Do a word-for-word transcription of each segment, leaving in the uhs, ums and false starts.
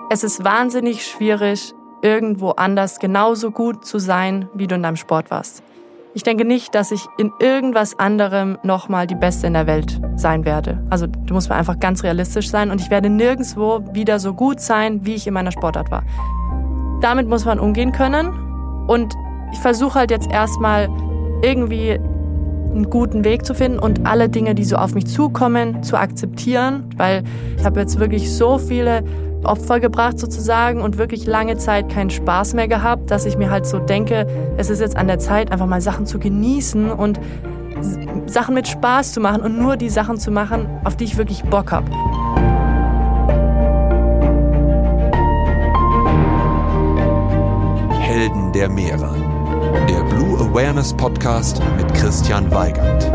Es ist wahnsinnig schwierig, irgendwo anders genauso gut zu sein, wie du in deinem Sport warst. Ich denke nicht, dass ich in irgendwas anderem nochmal die Beste in der Welt sein werde. Also du musst mir einfach ganz realistisch sein und ich werde nirgendwo wieder so gut sein, wie ich in meiner Sportart war. Damit muss man umgehen können und ich versuche halt jetzt erstmal irgendwie einen guten Weg zu finden und alle Dinge, die so auf mich zukommen, zu akzeptieren, weil ich habe jetzt wirklich so viele Opfer gebracht sozusagen und wirklich lange Zeit keinen Spaß mehr gehabt, dass ich mir halt so denke, es ist jetzt an der Zeit, einfach mal Sachen zu genießen und Sachen mit Spaß zu machen und nur die Sachen zu machen, auf die ich wirklich Bock habe. Helden der Meere. Der Blue Awareness Podcast mit Christian Weigand.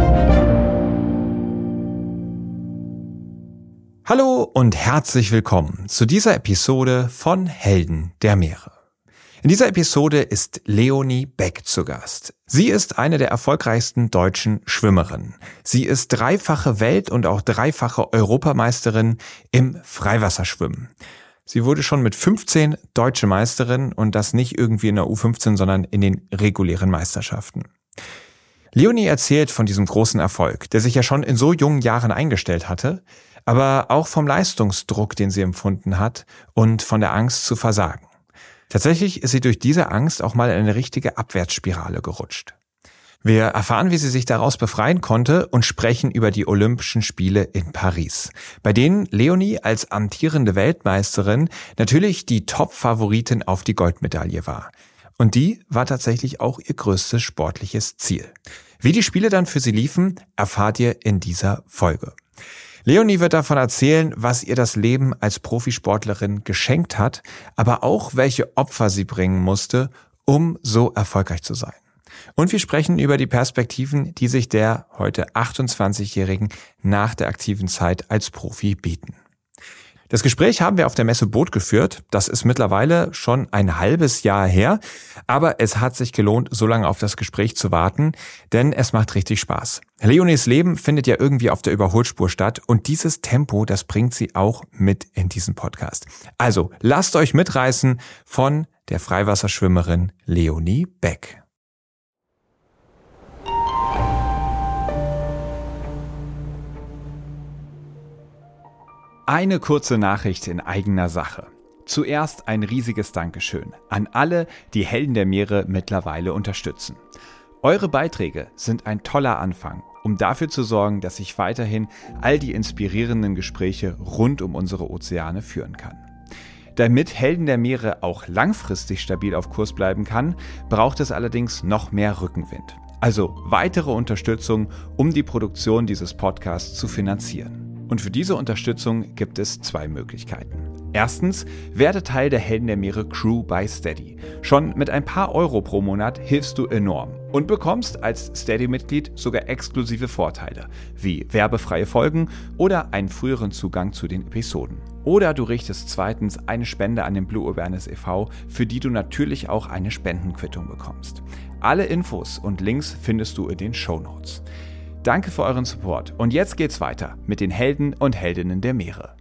Hallo und herzlich willkommen zu dieser Episode von Helden der Meere. In dieser Episode ist Leonie Beck zu Gast. Sie ist eine der erfolgreichsten deutschen Schwimmerinnen. Sie ist dreifache Welt- und auch dreifache Europameisterin im Freiwasserschwimmen. Sie wurde schon mit fünfzehn deutsche Meisterin und das nicht irgendwie in der U fünfzehn, sondern in den regulären Meisterschaften. Leonie erzählt von diesem großen Erfolg, der sich ja schon in so jungen Jahren eingestellt hatte, aber auch vom Leistungsdruck, den sie empfunden hat und von der Angst zu versagen. Tatsächlich ist sie durch diese Angst auch mal in eine richtige Abwärtsspirale gerutscht. Wir erfahren, wie sie sich daraus befreien konnte und sprechen über die Olympischen Spiele in Paris, bei denen Leonie als amtierende Weltmeisterin natürlich die Top-Favoritin auf die Goldmedaille war. Und die war tatsächlich auch ihr größtes sportliches Ziel. Wie die Spiele dann für sie liefen, erfahrt ihr in dieser Folge. Leonie wird davon erzählen, was ihr das Leben als Profisportlerin geschenkt hat, aber auch welche Opfer sie bringen musste, um so erfolgreich zu sein. Und wir sprechen über die Perspektiven, die sich der heute achtundzwanzigjährigen nach der aktiven Zeit als Profi bieten. Das Gespräch haben wir auf der Messe Boot geführt. Das ist mittlerweile schon ein halbes Jahr her. Aber es hat sich gelohnt, so lange auf das Gespräch zu warten, denn es macht richtig Spaß. Leonies Leben findet ja irgendwie auf der Überholspur statt und dieses Tempo, das bringt sie auch mit in diesen Podcast. Also lasst euch mitreißen von der Freiwasserschwimmerin Leonie Beck. Eine kurze Nachricht in eigener Sache. Zuerst ein riesiges Dankeschön an alle, die Helden der Meere mittlerweile unterstützen. Eure Beiträge sind ein toller Anfang, um dafür zu sorgen, dass ich weiterhin all die inspirierenden Gespräche rund um unsere Ozeane führen kann. Damit Helden der Meere auch langfristig stabil auf Kurs bleiben kann, braucht es allerdings noch mehr Rückenwind. Also weitere Unterstützung, um die Produktion dieses Podcasts zu finanzieren. Und für diese Unterstützung gibt es zwei Möglichkeiten. Erstens, werde Teil der Helden der Meere Crew bei Steady. Schon mit ein paar Euro pro Monat hilfst du enorm und bekommst als Steady-Mitglied sogar exklusive Vorteile, wie werbefreie Folgen oder einen früheren Zugang zu den Episoden. Oder du richtest zweitens eine Spende an den Blue Awareness e V, für die du natürlich auch eine Spendenquittung bekommst. Alle Infos und Links findest du in den Shownotes. Danke für euren Support und jetzt geht's weiter mit den Helden und Heldinnen der Meere.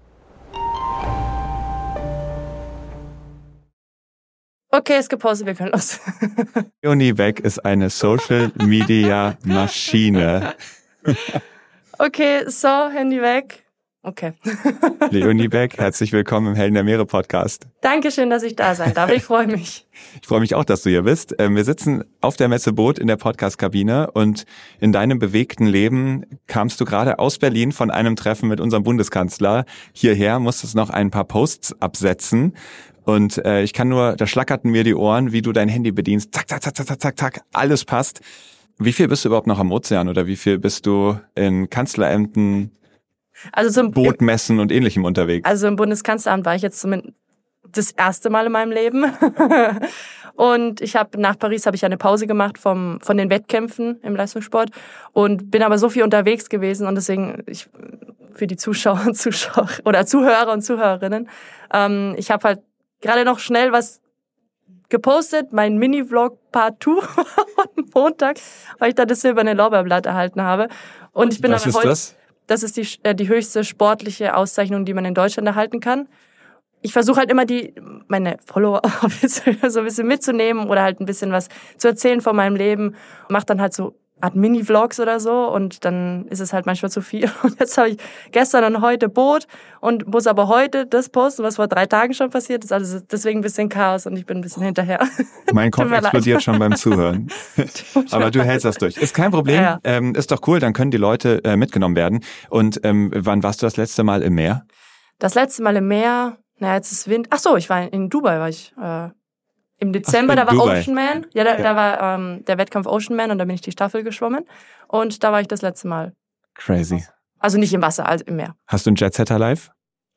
Okay, ist gepostet, wir können los. Leonie Beck ist eine Social-Media-Maschine. Okay, so, Handy weg. Okay. Leonie Beck, herzlich willkommen im Helden der Meere Podcast. Dankeschön, dass ich da sein darf. Ich freue mich. Ich freue mich auch, dass du hier bist. Wir sitzen auf der Messe Boot in der Podcast-Kabine und in deinem bewegten Leben kamst du gerade aus Berlin von einem Treffen mit unserem Bundeskanzler hierher, musstest noch ein paar Posts absetzen. Und äh, ich kann nur, da schlackerten mir die Ohren, wie du dein Handy bedienst. Zack, zack, zack, zack, zack, zack, alles passt. Wie viel bist du überhaupt noch am Ozean oder wie viel bist du in Kanzlerämten, also zum Bootmessen und Ähnlichem unterwegs? Also im Bundeskanzleramt war ich jetzt zumindest das erste Mal in meinem Leben. Und ich habe nach Paris habe ich eine Pause gemacht vom von den Wettkämpfen im Leistungssport und bin aber so viel unterwegs gewesen und deswegen ich, für die Zuschauer und Zuschauer oder Zuhörer und Zuhörerinnen, ähm, ich habe halt gerade noch schnell was gepostet, mein Mini-Vlog Part zwei am Montag, weil ich da das silberne Lorbeerblatt erhalten habe. Und ich bin Was aber ist heute, das? Das ist die, äh, die höchste sportliche Auszeichnung, die man in Deutschland erhalten kann. ich versuche halt immer die meine Follower so ein bisschen mitzunehmen oder halt ein bisschen was zu erzählen von meinem Leben. Mache dann halt so Art Mini-Vlogs oder so und dann ist es halt manchmal zu viel. Und jetzt habe ich gestern und heute Boot und muss aber heute das posten, was vor drei Tagen schon passiert ist. Also deswegen ein bisschen Chaos und ich bin ein bisschen hinterher. Mein Kopf explodiert schon beim Zuhören. Aber du hältst das durch. Ist kein Problem. Ja, ja. Ähm, ist doch cool, dann können die Leute äh, mitgenommen werden. Und ähm, wann warst du das letzte Mal im Meer? Das letzte Mal im Meer, naja, jetzt ist Wind. Ach so, ich war in Dubai, war ich äh, im Dezember, Ach, da war Dubai. Ocean Man. Ja, da, ja. da war ähm, der Wettkampf Ocean Man und da bin ich die Staffel geschwommen. Und da war ich das letzte Mal. Crazy. Also nicht im Wasser, also im Meer. Hast du ein Jet-Setter live?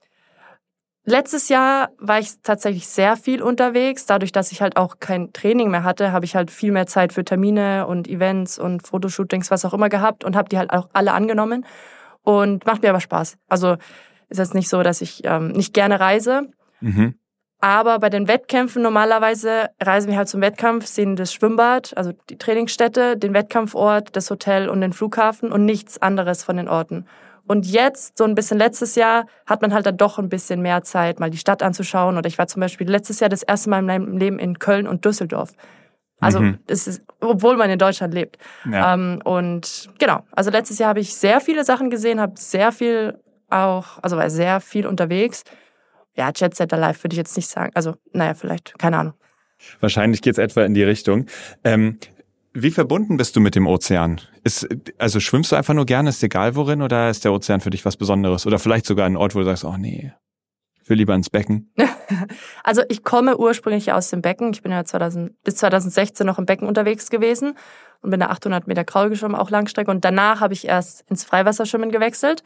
Letztes Jahr war ich tatsächlich sehr viel unterwegs. Dadurch, dass ich halt auch kein Training mehr hatte, habe ich halt viel mehr Zeit für Termine und Events und Fotoshootings, was auch immer gehabt und habe die halt auch alle angenommen. Und macht mir aber Spaß. Also ist jetzt nicht so, dass ich ähm, nicht gerne reise. Mhm. Aber bei den Wettkämpfen normalerweise reisen wir halt zum Wettkampf, sehen das Schwimmbad, also die Trainingsstätte, den Wettkampfort, das Hotel und den Flughafen und nichts anderes von den Orten. Und jetzt, so ein bisschen letztes Jahr, hat man halt dann doch ein bisschen mehr Zeit, mal die Stadt anzuschauen. Oder ich war zum Beispiel letztes Jahr das erste Mal in meinem Leben in Köln und Düsseldorf. Also mhm. es ist, obwohl man in Deutschland lebt. Ja. Ähm, und genau, also letztes Jahr habe ich sehr viele Sachen gesehen, habe sehr viel auch, also war sehr viel unterwegs. Ja, Jet Setter Live würde ich jetzt nicht sagen. Also, naja, vielleicht, keine Ahnung. Wahrscheinlich geht's etwa in die Richtung. Ähm, wie verbunden bist du mit dem Ozean? Ist, also schwimmst du einfach nur gerne, ist egal worin, oder ist der Ozean für dich was Besonderes? Oder vielleicht sogar ein Ort, wo du sagst, oh nee, ich will lieber ins Becken? Also ich komme ursprünglich aus dem Becken. Ich bin ja zweitausend, bis zweitausendsechzehn noch im Becken unterwegs gewesen und bin da achthundert Meter Kraul geschwommen, auch Langstrecke. Und danach habe ich erst ins Freiwasserschwimmen gewechselt.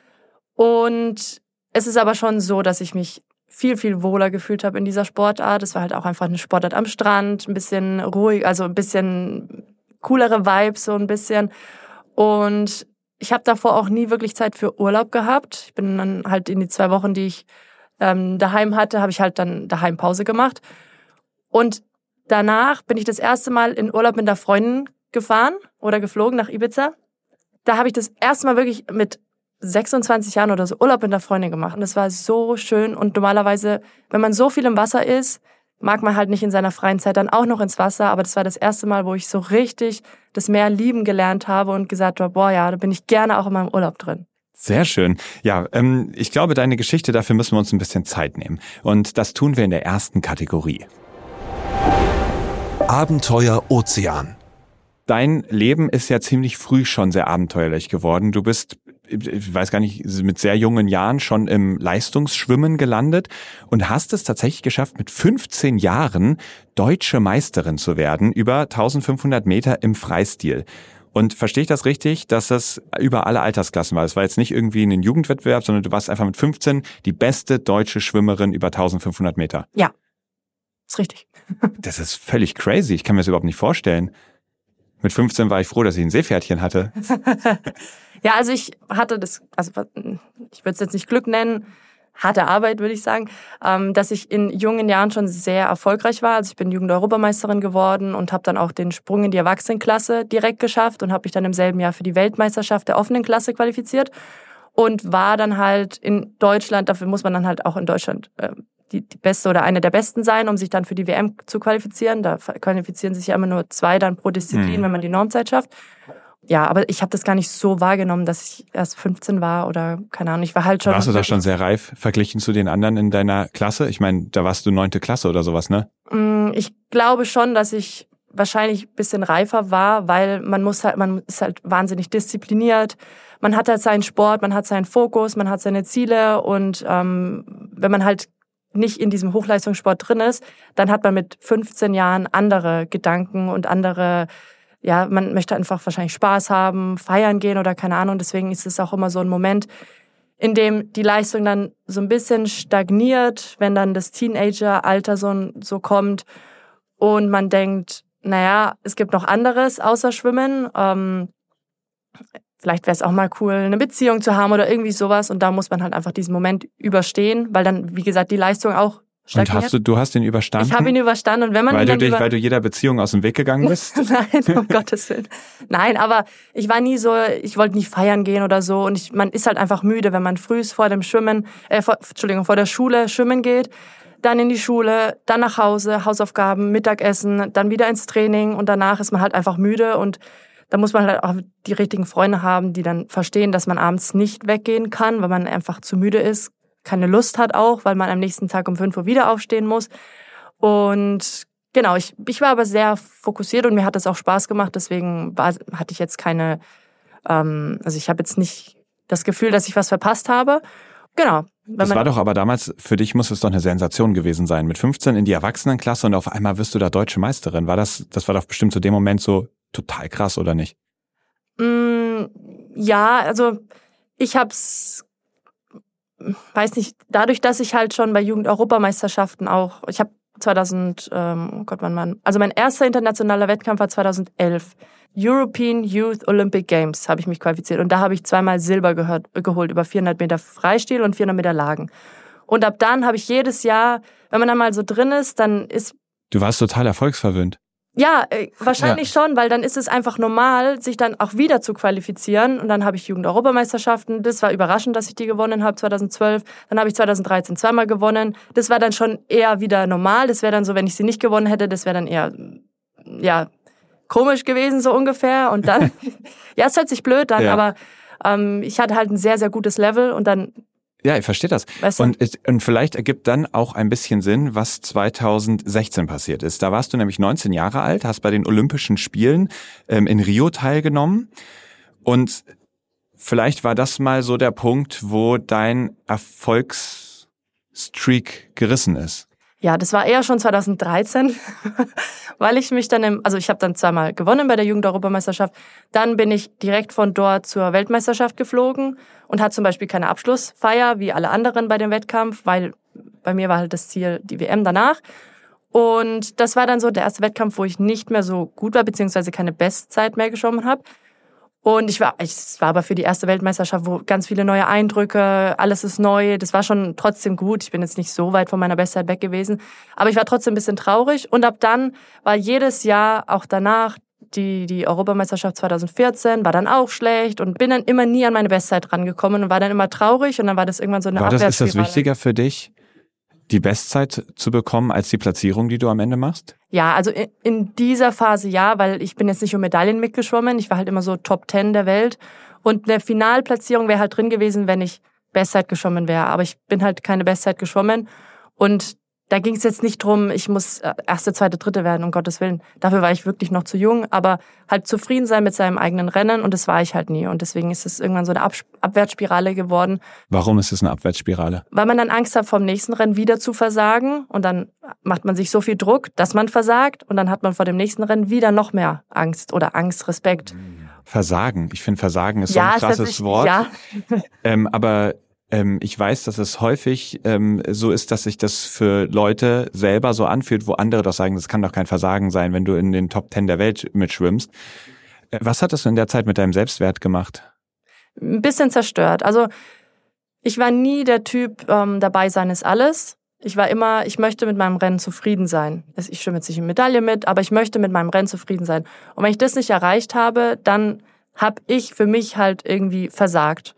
Und es ist aber schon so, dass ich mich viel, viel wohler gefühlt habe in dieser Sportart. Es war halt auch einfach eine Sportart am Strand, ein bisschen ruhig, also ein bisschen coolere Vibes, so ein bisschen. Und ich habe davor auch nie wirklich Zeit für Urlaub gehabt. Ich bin dann halt in die zwei Wochen, die ich ähm, daheim hatte, habe ich halt dann daheim Pause gemacht. Und danach bin ich das erste Mal in Urlaub mit einer Freundin gefahren oder geflogen nach Ibiza. Da habe ich das erste Mal wirklich mit sechsundzwanzig Jahren oder so Urlaub mit einer Freundin gemacht. Und das war so schön. Und normalerweise, wenn man so viel im Wasser ist, mag man halt nicht in seiner freien Zeit dann auch noch ins Wasser. Aber das war das erste Mal, wo ich so richtig das Meer lieben gelernt habe und gesagt habe, boah, ja, da bin ich gerne auch in meinem Urlaub drin. Sehr schön. Ja, ähm, ich glaube, deine Geschichte, dafür müssen wir uns ein bisschen Zeit nehmen. Und das tun wir in der ersten Kategorie. Abenteuer Ozean. Dein Leben ist ja ziemlich früh schon sehr abenteuerlich geworden. Du bist, ich weiß gar nicht, mit sehr jungen Jahren schon im Leistungsschwimmen gelandet und hast es tatsächlich geschafft, mit fünfzehn Jahren deutsche Meisterin zu werden, über eintausendfünfhundert Meter im Freistil. Und verstehe ich das richtig, dass das über alle Altersklassen war? Das war jetzt nicht irgendwie ein Jugendwettbewerb, sondern du warst einfach mit fünfzehn die beste deutsche Schwimmerin über eintausendfünfhundert Meter. Ja, ist richtig. Das ist völlig crazy. Ich kann mir das überhaupt nicht vorstellen. Mit fünfzehn war ich froh, dass ich ein Seepferdchen hatte. Ja, also ich hatte das, also ich würde es jetzt nicht Glück nennen, harte Arbeit, würde ich sagen, dass ich in jungen Jahren schon sehr erfolgreich war. Also ich bin Jugend-Europameisterin geworden und habe dann auch den Sprung in die Erwachsenenklasse direkt geschafft und habe mich dann im selben Jahr für die Weltmeisterschaft der offenen Klasse qualifiziert und war dann halt in Deutschland, dafür muss man dann halt auch in Deutschland die, die beste oder eine der besten sein, um sich dann für die W M zu qualifizieren. Da qualifizieren sich ja immer nur zwei dann pro Disziplin, mhm. wenn man die Normzeit schafft. Ja, aber ich habe das gar nicht so wahrgenommen, dass ich erst fünfzehn war oder keine Ahnung. Ich war halt schon. Warst du da schon sehr reif verglichen zu den anderen in deiner Klasse? Ich meine, da warst du neunte Klasse oder sowas, ne? Ich glaube schon, dass ich wahrscheinlich ein bisschen reifer war, weil man muss halt, man ist halt wahnsinnig diszipliniert. Man hat halt seinen Sport, man hat seinen Fokus, man hat seine Ziele und ähm, wenn man halt nicht in diesem Hochleistungssport drin ist, dann hat man mit fünfzehn Jahren andere Gedanken und andere, ja, man möchte einfach wahrscheinlich Spaß haben, feiern gehen oder keine Ahnung. Deswegen ist es auch immer so ein Moment, in dem die Leistung dann so ein bisschen stagniert, wenn dann das Teenageralter so, so kommt und man denkt, naja, es gibt noch anderes außer Schwimmen. Ähm, Vielleicht wäre es auch mal cool, eine Beziehung zu haben oder irgendwie sowas. Und da muss man halt einfach diesen Moment überstehen, weil dann, wie gesagt, die Leistung auch Und hast du, du hast ihn überstanden? Ich habe ihn überstanden. Und wenn man weil, ihn du dann dich, über- weil du jeder Beziehung aus dem Weg gegangen bist? Nein, um Gottes Willen. Nein, aber ich war nie so, ich wollte nie feiern gehen oder so. Und ich, man ist halt einfach müde, wenn man früh vor dem Schwimmen, äh, vor, Entschuldigung, vor der Schule schwimmen geht, dann in die Schule, dann nach Hause, Hausaufgaben, Mittagessen, dann wieder ins Training und danach ist man halt einfach müde und da muss man halt auch die richtigen Freunde haben, die dann verstehen, dass man abends nicht weggehen kann, weil man einfach zu müde ist, keine Lust hat auch, weil man am nächsten Tag um fünf Uhr wieder aufstehen muss. Und genau, ich, ich war aber sehr fokussiert und mir hat das auch Spaß gemacht, deswegen war, hatte ich jetzt keine, ähm, also ich habe jetzt nicht das Gefühl, dass ich was verpasst habe. Genau. Das war doch aber damals, für dich muss es doch eine Sensation gewesen sein. Mit fünfzehn in die Erwachsenenklasse und auf einmal wirst du da deutsche Meisterin. War das, das war doch bestimmt zu dem Moment so total krass, oder nicht? Mm, ja, also ich hab's, weiß nicht, dadurch, dass ich halt schon bei Jugend-Europameisterschaften auch, ich habe zweitausend, ähm, oh Gott, wann war, also mein erster internationaler Wettkampf war zweitausendelf. European Youth Olympic Games habe ich mich qualifiziert und da habe ich zweimal Silber gehört, geholt, über vierhundert Meter Freistil und vierhundert Meter Lagen. Und ab dann habe ich jedes Jahr, wenn man dann mal so drin ist, dann ist... Du warst total erfolgsverwöhnt. Ja, äh, wahrscheinlich ja. schon, weil dann ist es einfach normal, sich dann auch wieder zu qualifizieren. Und dann habe ich Jugend-Europameisterschaften. Das war überraschend, dass ich die gewonnen habe, zweitausendzwölf. Dann habe ich zweitausenddreizehn zweimal gewonnen. Das war dann schon eher wieder normal. Das wäre dann so, wenn ich sie nicht gewonnen hätte, das wäre dann eher, ja, komisch gewesen, so ungefähr. Und dann, ja, es hört sich blöd an, ja. aber ähm, ich hatte halt ein sehr, sehr gutes Level und dann... Ja, ich verstehe das. Weißt du? und, und vielleicht ergibt dann auch ein bisschen Sinn, was zweitausendsechzehn passiert ist. Da warst du nämlich neunzehn Jahre alt, hast bei den Olympischen Spielen ähm, in Rio teilgenommen und vielleicht war das mal so der Punkt, wo dein Erfolgsstreak gerissen ist. Ja, das war eher schon zweitausenddreizehn, weil ich mich dann, im, also ich habe dann zweimal gewonnen bei der Jugend-Europameisterschaft, dann bin ich direkt von dort zur Weltmeisterschaft geflogen und hatte zum Beispiel keine Abschlussfeier wie alle anderen bei dem Wettkampf, weil bei mir war halt das Ziel die W M danach. Und das war dann so der erste Wettkampf, wo ich nicht mehr so gut war, beziehungsweise keine Bestzeit mehr geschwommen habe. Und ich war, es war aber für die erste Weltmeisterschaft, wo ganz viele neue Eindrücke, alles ist neu. Das war schon trotzdem gut. Ich bin jetzt nicht so weit von meiner Bestzeit weg gewesen. Aber ich war trotzdem ein bisschen traurig. Und ab dann war jedes Jahr, auch danach, die, die Europameisterschaft zweitausendvierzehn, war dann auch schlecht und bin dann immer nie an meine Bestzeit rangekommen und war dann immer traurig. Und dann war das irgendwann so eine war das, Abwärtsspirale. Ist das wichtiger für dich, die Bestzeit zu bekommen, als die Platzierung, die du am Ende machst? Ja, also in dieser Phase ja, weil ich bin jetzt nicht um Medaillen mitgeschwommen. Ich war halt immer so Top Ten der Welt. Und eine Finalplatzierung wäre halt drin gewesen, wenn ich Bestzeit geschwommen wäre. Aber ich bin halt keine Bestzeit geschwommen. Und da ging es jetzt nicht drum, ich muss erste, zweite, dritte werden, um Gottes Willen. Dafür war ich wirklich noch zu jung. Aber halt zufrieden sein mit seinem eigenen Rennen. Und das war ich halt nie. Und deswegen ist es irgendwann so eine Ab- Abwärtsspirale geworden. Warum ist es eine Abwärtsspirale? Weil man dann Angst hat, vom nächsten Rennen wieder zu versagen. Und dann macht man sich so viel Druck, dass man versagt. Und dann hat man vor dem nächsten Rennen wieder noch mehr Angst oder Angst, Respekt. Versagen. Ich finde, Versagen ist ja, so ein krasses sich, Wort. Ja. ähm, aber ähm, ich weiß, dass es häufig ähm, so ist, dass sich das für Leute selber so anfühlt, wo andere doch sagen, das kann doch kein Versagen sein, wenn du in den Top Ten der Welt mitschwimmst. Äh, was hattest du in der Zeit mit deinem Selbstwert gemacht? Ein bisschen zerstört. Also ich war nie der Typ, ähm, dabei sein ist alles. Ich war immer, ich möchte mit meinem Rennen zufrieden sein. Ich schwimme jetzt nicht in Medaille mit, aber ich möchte mit meinem Rennen zufrieden sein. Und wenn ich das nicht erreicht habe, dann habe ich für mich halt irgendwie versagt.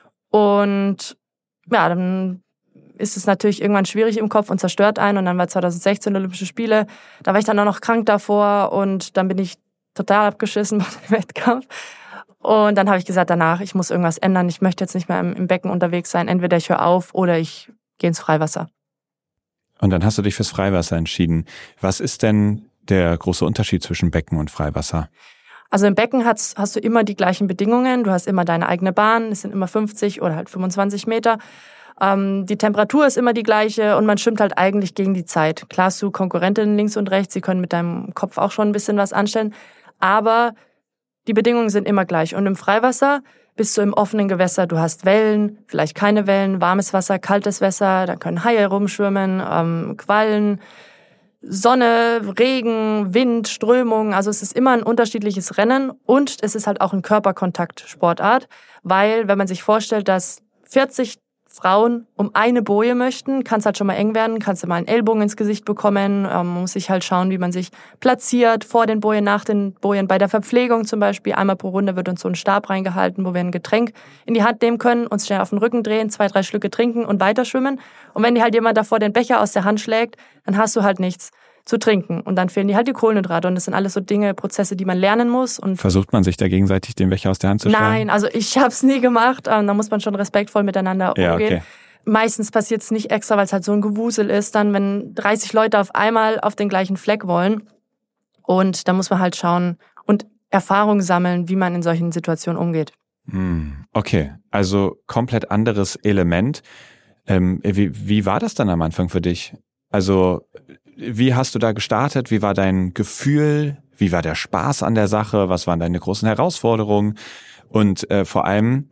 Und ja, dann ist es natürlich irgendwann schwierig im Kopf und zerstört einen. Und dann war zweitausendsechzehn Olympische Spiele. Da war ich dann auch noch krank davor und dann bin ich total abgeschissen bei dem Wettkampf. Und dann habe ich gesagt danach, ich muss irgendwas ändern. Ich möchte jetzt nicht mehr im, im Becken unterwegs sein. Entweder ich höre auf oder ich gehe ins Freiwasser. Und dann hast du dich fürs Freiwasser entschieden. Was ist denn der große Unterschied zwischen Becken und Freiwasser? Also im Becken hast, hast du immer die gleichen Bedingungen. Du hast immer deine eigene Bahn. Es sind immer fünfzig oder halt fünfundzwanzig Meter. Ähm, die Temperatur ist immer die gleiche und man schwimmt halt eigentlich gegen die Zeit. Klar hast du Konkurrentinnen links und rechts. Sie können mit deinem Kopf auch schon ein bisschen was anstellen. Aber die Bedingungen sind immer gleich. Und im Freiwasser bist du im offenen Gewässer. Du hast Wellen, vielleicht keine Wellen, warmes Wasser, kaltes Wasser. Da können Haie rumschwimmen, ähm, Quallen, Sonne, Regen, Wind, Strömung. Also es ist immer ein unterschiedliches Rennen. Und es ist halt auch ein Körperkontakt-Sportart. Weil, wenn man sich vorstellt, dass vierzig Frauen um eine Boje möchten, kann es halt schon mal eng werden, kannst du mal einen Ellbogen ins Gesicht bekommen, ähm, man muss sich halt schauen, wie man sich platziert, vor den Bojen, nach den Bojen. Bei der Verpflegung zum Beispiel, einmal pro Runde wird uns so ein Stab reingehalten, wo wir ein Getränk in die Hand nehmen können, uns schnell auf den Rücken drehen, zwei, drei Schlücke trinken und weiter schwimmen. Und wenn dir halt jemand davor den Becher aus der Hand schlägt, dann hast du halt nichts zu trinken. Und dann fehlen dir halt die Kohlenhydrate. Und das sind alles so Dinge, Prozesse, die man lernen muss. Und versucht man sich da gegenseitig den Becher aus der Hand zu schlagen? Nein, also ich habe es nie gemacht. Da muss man schon respektvoll miteinander umgehen. Ja, okay. Meistens passiert es nicht extra, weil es halt so ein Gewusel ist, dann wenn dreißig Leute auf einmal auf den gleichen Fleck wollen. Und da muss man halt schauen und Erfahrung sammeln, wie man in solchen Situationen umgeht. Okay, also komplett anderes Element. Ähm, wie, wie war das dann am Anfang für dich? Also wie hast du da gestartet? Wie war dein Gefühl? Wie war der Spaß an der Sache? Was waren deine großen Herausforderungen? Und äh, vor allem,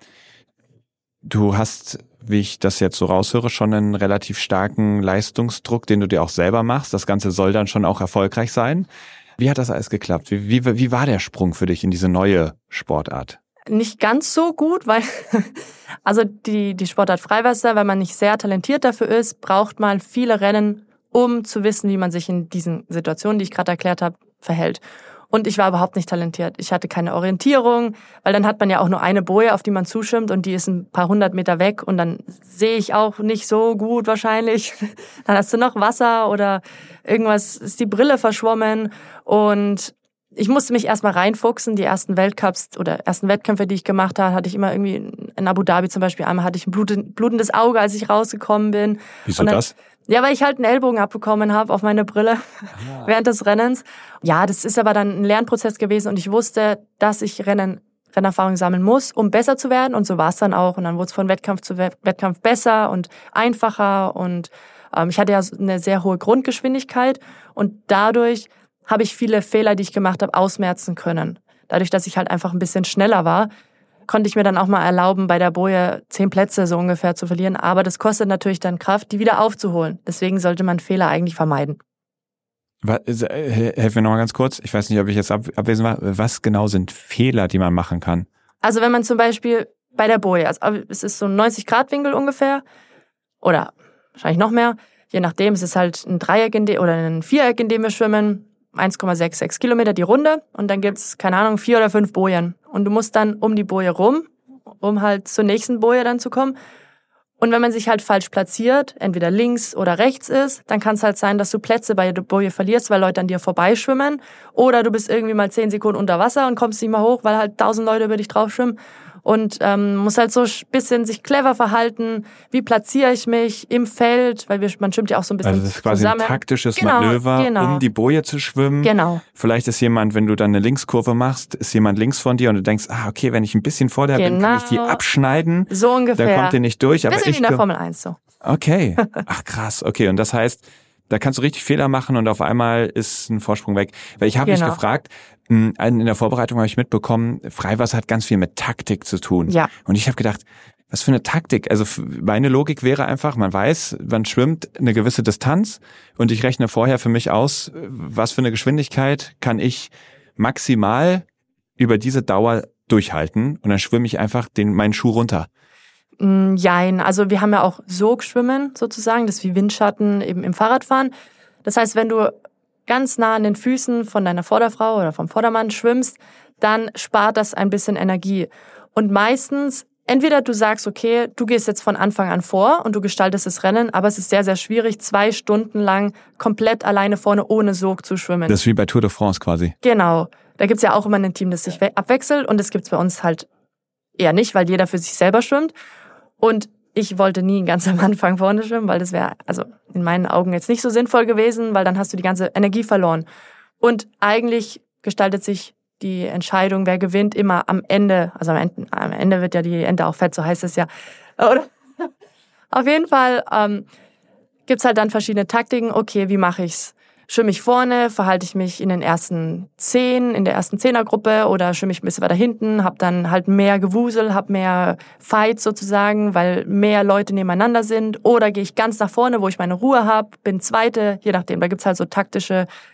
du hast, wie ich das jetzt so raushöre, schon einen relativ starken Leistungsdruck, den du dir auch selber machst. Das Ganze soll dann schon auch erfolgreich sein. Wie hat das alles geklappt? Wie, wie, wie war der Sprung für dich in diese neue Sportart? Nicht ganz so gut, weil also die, die Sportart Freiwasser, wenn man nicht sehr talentiert dafür ist, braucht man viele Rennen, um zu wissen, wie man sich in diesen Situationen, die ich gerade erklärt habe, verhält. Und ich war überhaupt nicht talentiert. Ich hatte keine Orientierung, weil dann hat man ja auch nur eine Boje, auf die man zuschwimmt und die ist ein paar hundert Meter weg und dann sehe ich auch nicht so gut wahrscheinlich. Dann hast du noch Wasser oder irgendwas, ist die Brille verschwommen und ich musste mich erstmal reinfuchsen. Die ersten Weltcups oder ersten Wettkämpfe, die ich gemacht habe, hatte ich immer irgendwie in Abu Dhabi zum Beispiel. Einmal hatte ich ein blutendes Auge, als ich rausgekommen bin. Wieso dann, das? Ja, weil ich halt einen Ellbogen abbekommen habe auf meine Brille ah. während des Rennens. Ja, das ist aber dann ein Lernprozess gewesen und ich wusste, dass ich Rennen, Rennerfahrung sammeln muss, um besser zu werden. Und so war es dann auch. Und dann wurde es von Wettkampf zu Wettkampf besser und einfacher. Und ähm, ich hatte ja eine sehr hohe Grundgeschwindigkeit und dadurch habe ich viele Fehler, die ich gemacht habe, ausmerzen können. Dadurch, dass ich halt einfach ein bisschen schneller war, konnte ich mir dann auch mal erlauben, bei der Boje zehn Plätze so ungefähr zu verlieren. Aber das kostet natürlich dann Kraft, die wieder aufzuholen. Deswegen sollte man Fehler eigentlich vermeiden. Helf mir nochmal ganz kurz. Ich weiß nicht, ob ich jetzt abwesend war. Was genau sind Fehler, die man machen kann? Also wenn man zum Beispiel bei der Boje, also es ist so ein neunzig Grad Winkel ungefähr oder wahrscheinlich noch mehr, je nachdem, es ist halt ein Dreieck in dem, oder ein Viereck, in dem wir schwimmen, eins Komma sechsundsechzig Kilometer die Runde und dann gibt's, keine Ahnung, vier oder fünf Bojen. Und du musst dann um die Boje rum, um halt zur nächsten Boje dann zu kommen. Und wenn man sich halt falsch platziert, entweder links oder rechts ist, dann kann es halt sein, dass du Plätze bei der Boje verlierst, weil Leute an dir vorbeischwimmen. Oder du bist irgendwie mal zehn Sekunden unter Wasser und kommst nicht mehr hoch, weil halt tausend Leute über dich drauf schwimmen. Und ähm, muss halt so ein bisschen sich clever verhalten. Wie platziere ich mich im Feld? Weil wir, man schwimmt ja auch so ein bisschen zusammen. Also das ist quasi zusammen. Ein taktisches genau, Manöver, genau. um die Boje zu schwimmen. Genau. Vielleicht ist jemand, wenn du dann eine Linkskurve machst, ist jemand links von dir und du denkst, ah, okay, wenn ich ein bisschen vor der genau. bin, kann ich die abschneiden. So ungefähr. Dann kommt der nicht durch. Aber bisschen ich wie in der Formel eins so. Okay. Ach krass. Okay, und das heißt, da kannst du richtig Fehler machen und auf einmal ist ein Vorsprung weg. Weil ich habe genau. mich gefragt, in der Vorbereitung habe ich mitbekommen, Freiwasser hat ganz viel mit Taktik zu tun. Ja. Und ich habe gedacht, was für eine Taktik? Also meine Logik wäre einfach, man weiß, man schwimmt eine gewisse Distanz und ich rechne vorher für mich aus, was für eine Geschwindigkeit kann ich maximal über diese Dauer durchhalten und dann schwimme ich einfach den meinen Schuh runter. Jein, also wir haben ja auch Sogschwimmen sozusagen, das ist wie Windschatten eben im Fahrradfahren. Das heißt, wenn du ganz nah an den Füßen von deiner Vorderfrau oder vom Vordermann schwimmst, dann spart das ein bisschen Energie. Und meistens, entweder du sagst, okay, du gehst jetzt von Anfang an vor und du gestaltest das Rennen, aber es ist sehr, sehr schwierig, zwei Stunden lang komplett alleine vorne ohne Sog zu schwimmen. Das ist wie bei Tour de France quasi. Genau. Da gibt's ja auch immer ein Team, das sich abwechselt und das gibt's bei uns halt eher nicht, weil jeder für sich selber schwimmt. Und ich wollte nie ganz am Anfang vorne schwimmen, weil das wäre also in meinen Augen jetzt nicht so sinnvoll gewesen, weil dann hast du die ganze Energie verloren. Und eigentlich gestaltet sich die Entscheidung, wer gewinnt, immer am Ende. Also am Ende, am Ende wird ja die Ente auch fett, so heißt es ja. Oder? Auf jeden Fall ähm, gibt's halt dann verschiedene Taktiken. Okay, wie mache ich's? Schwimme ich vorne, verhalte ich mich in den ersten zehn, in der ersten Zehnergruppe oder schwimme ich ein bisschen weiter hinten, habe dann halt mehr Gewusel, habe mehr Fights sozusagen, weil mehr Leute nebeneinander sind. Oder gehe ich ganz nach vorne, wo ich meine Ruhe habe, bin Zweite, je nachdem. Da gibt's halt so taktische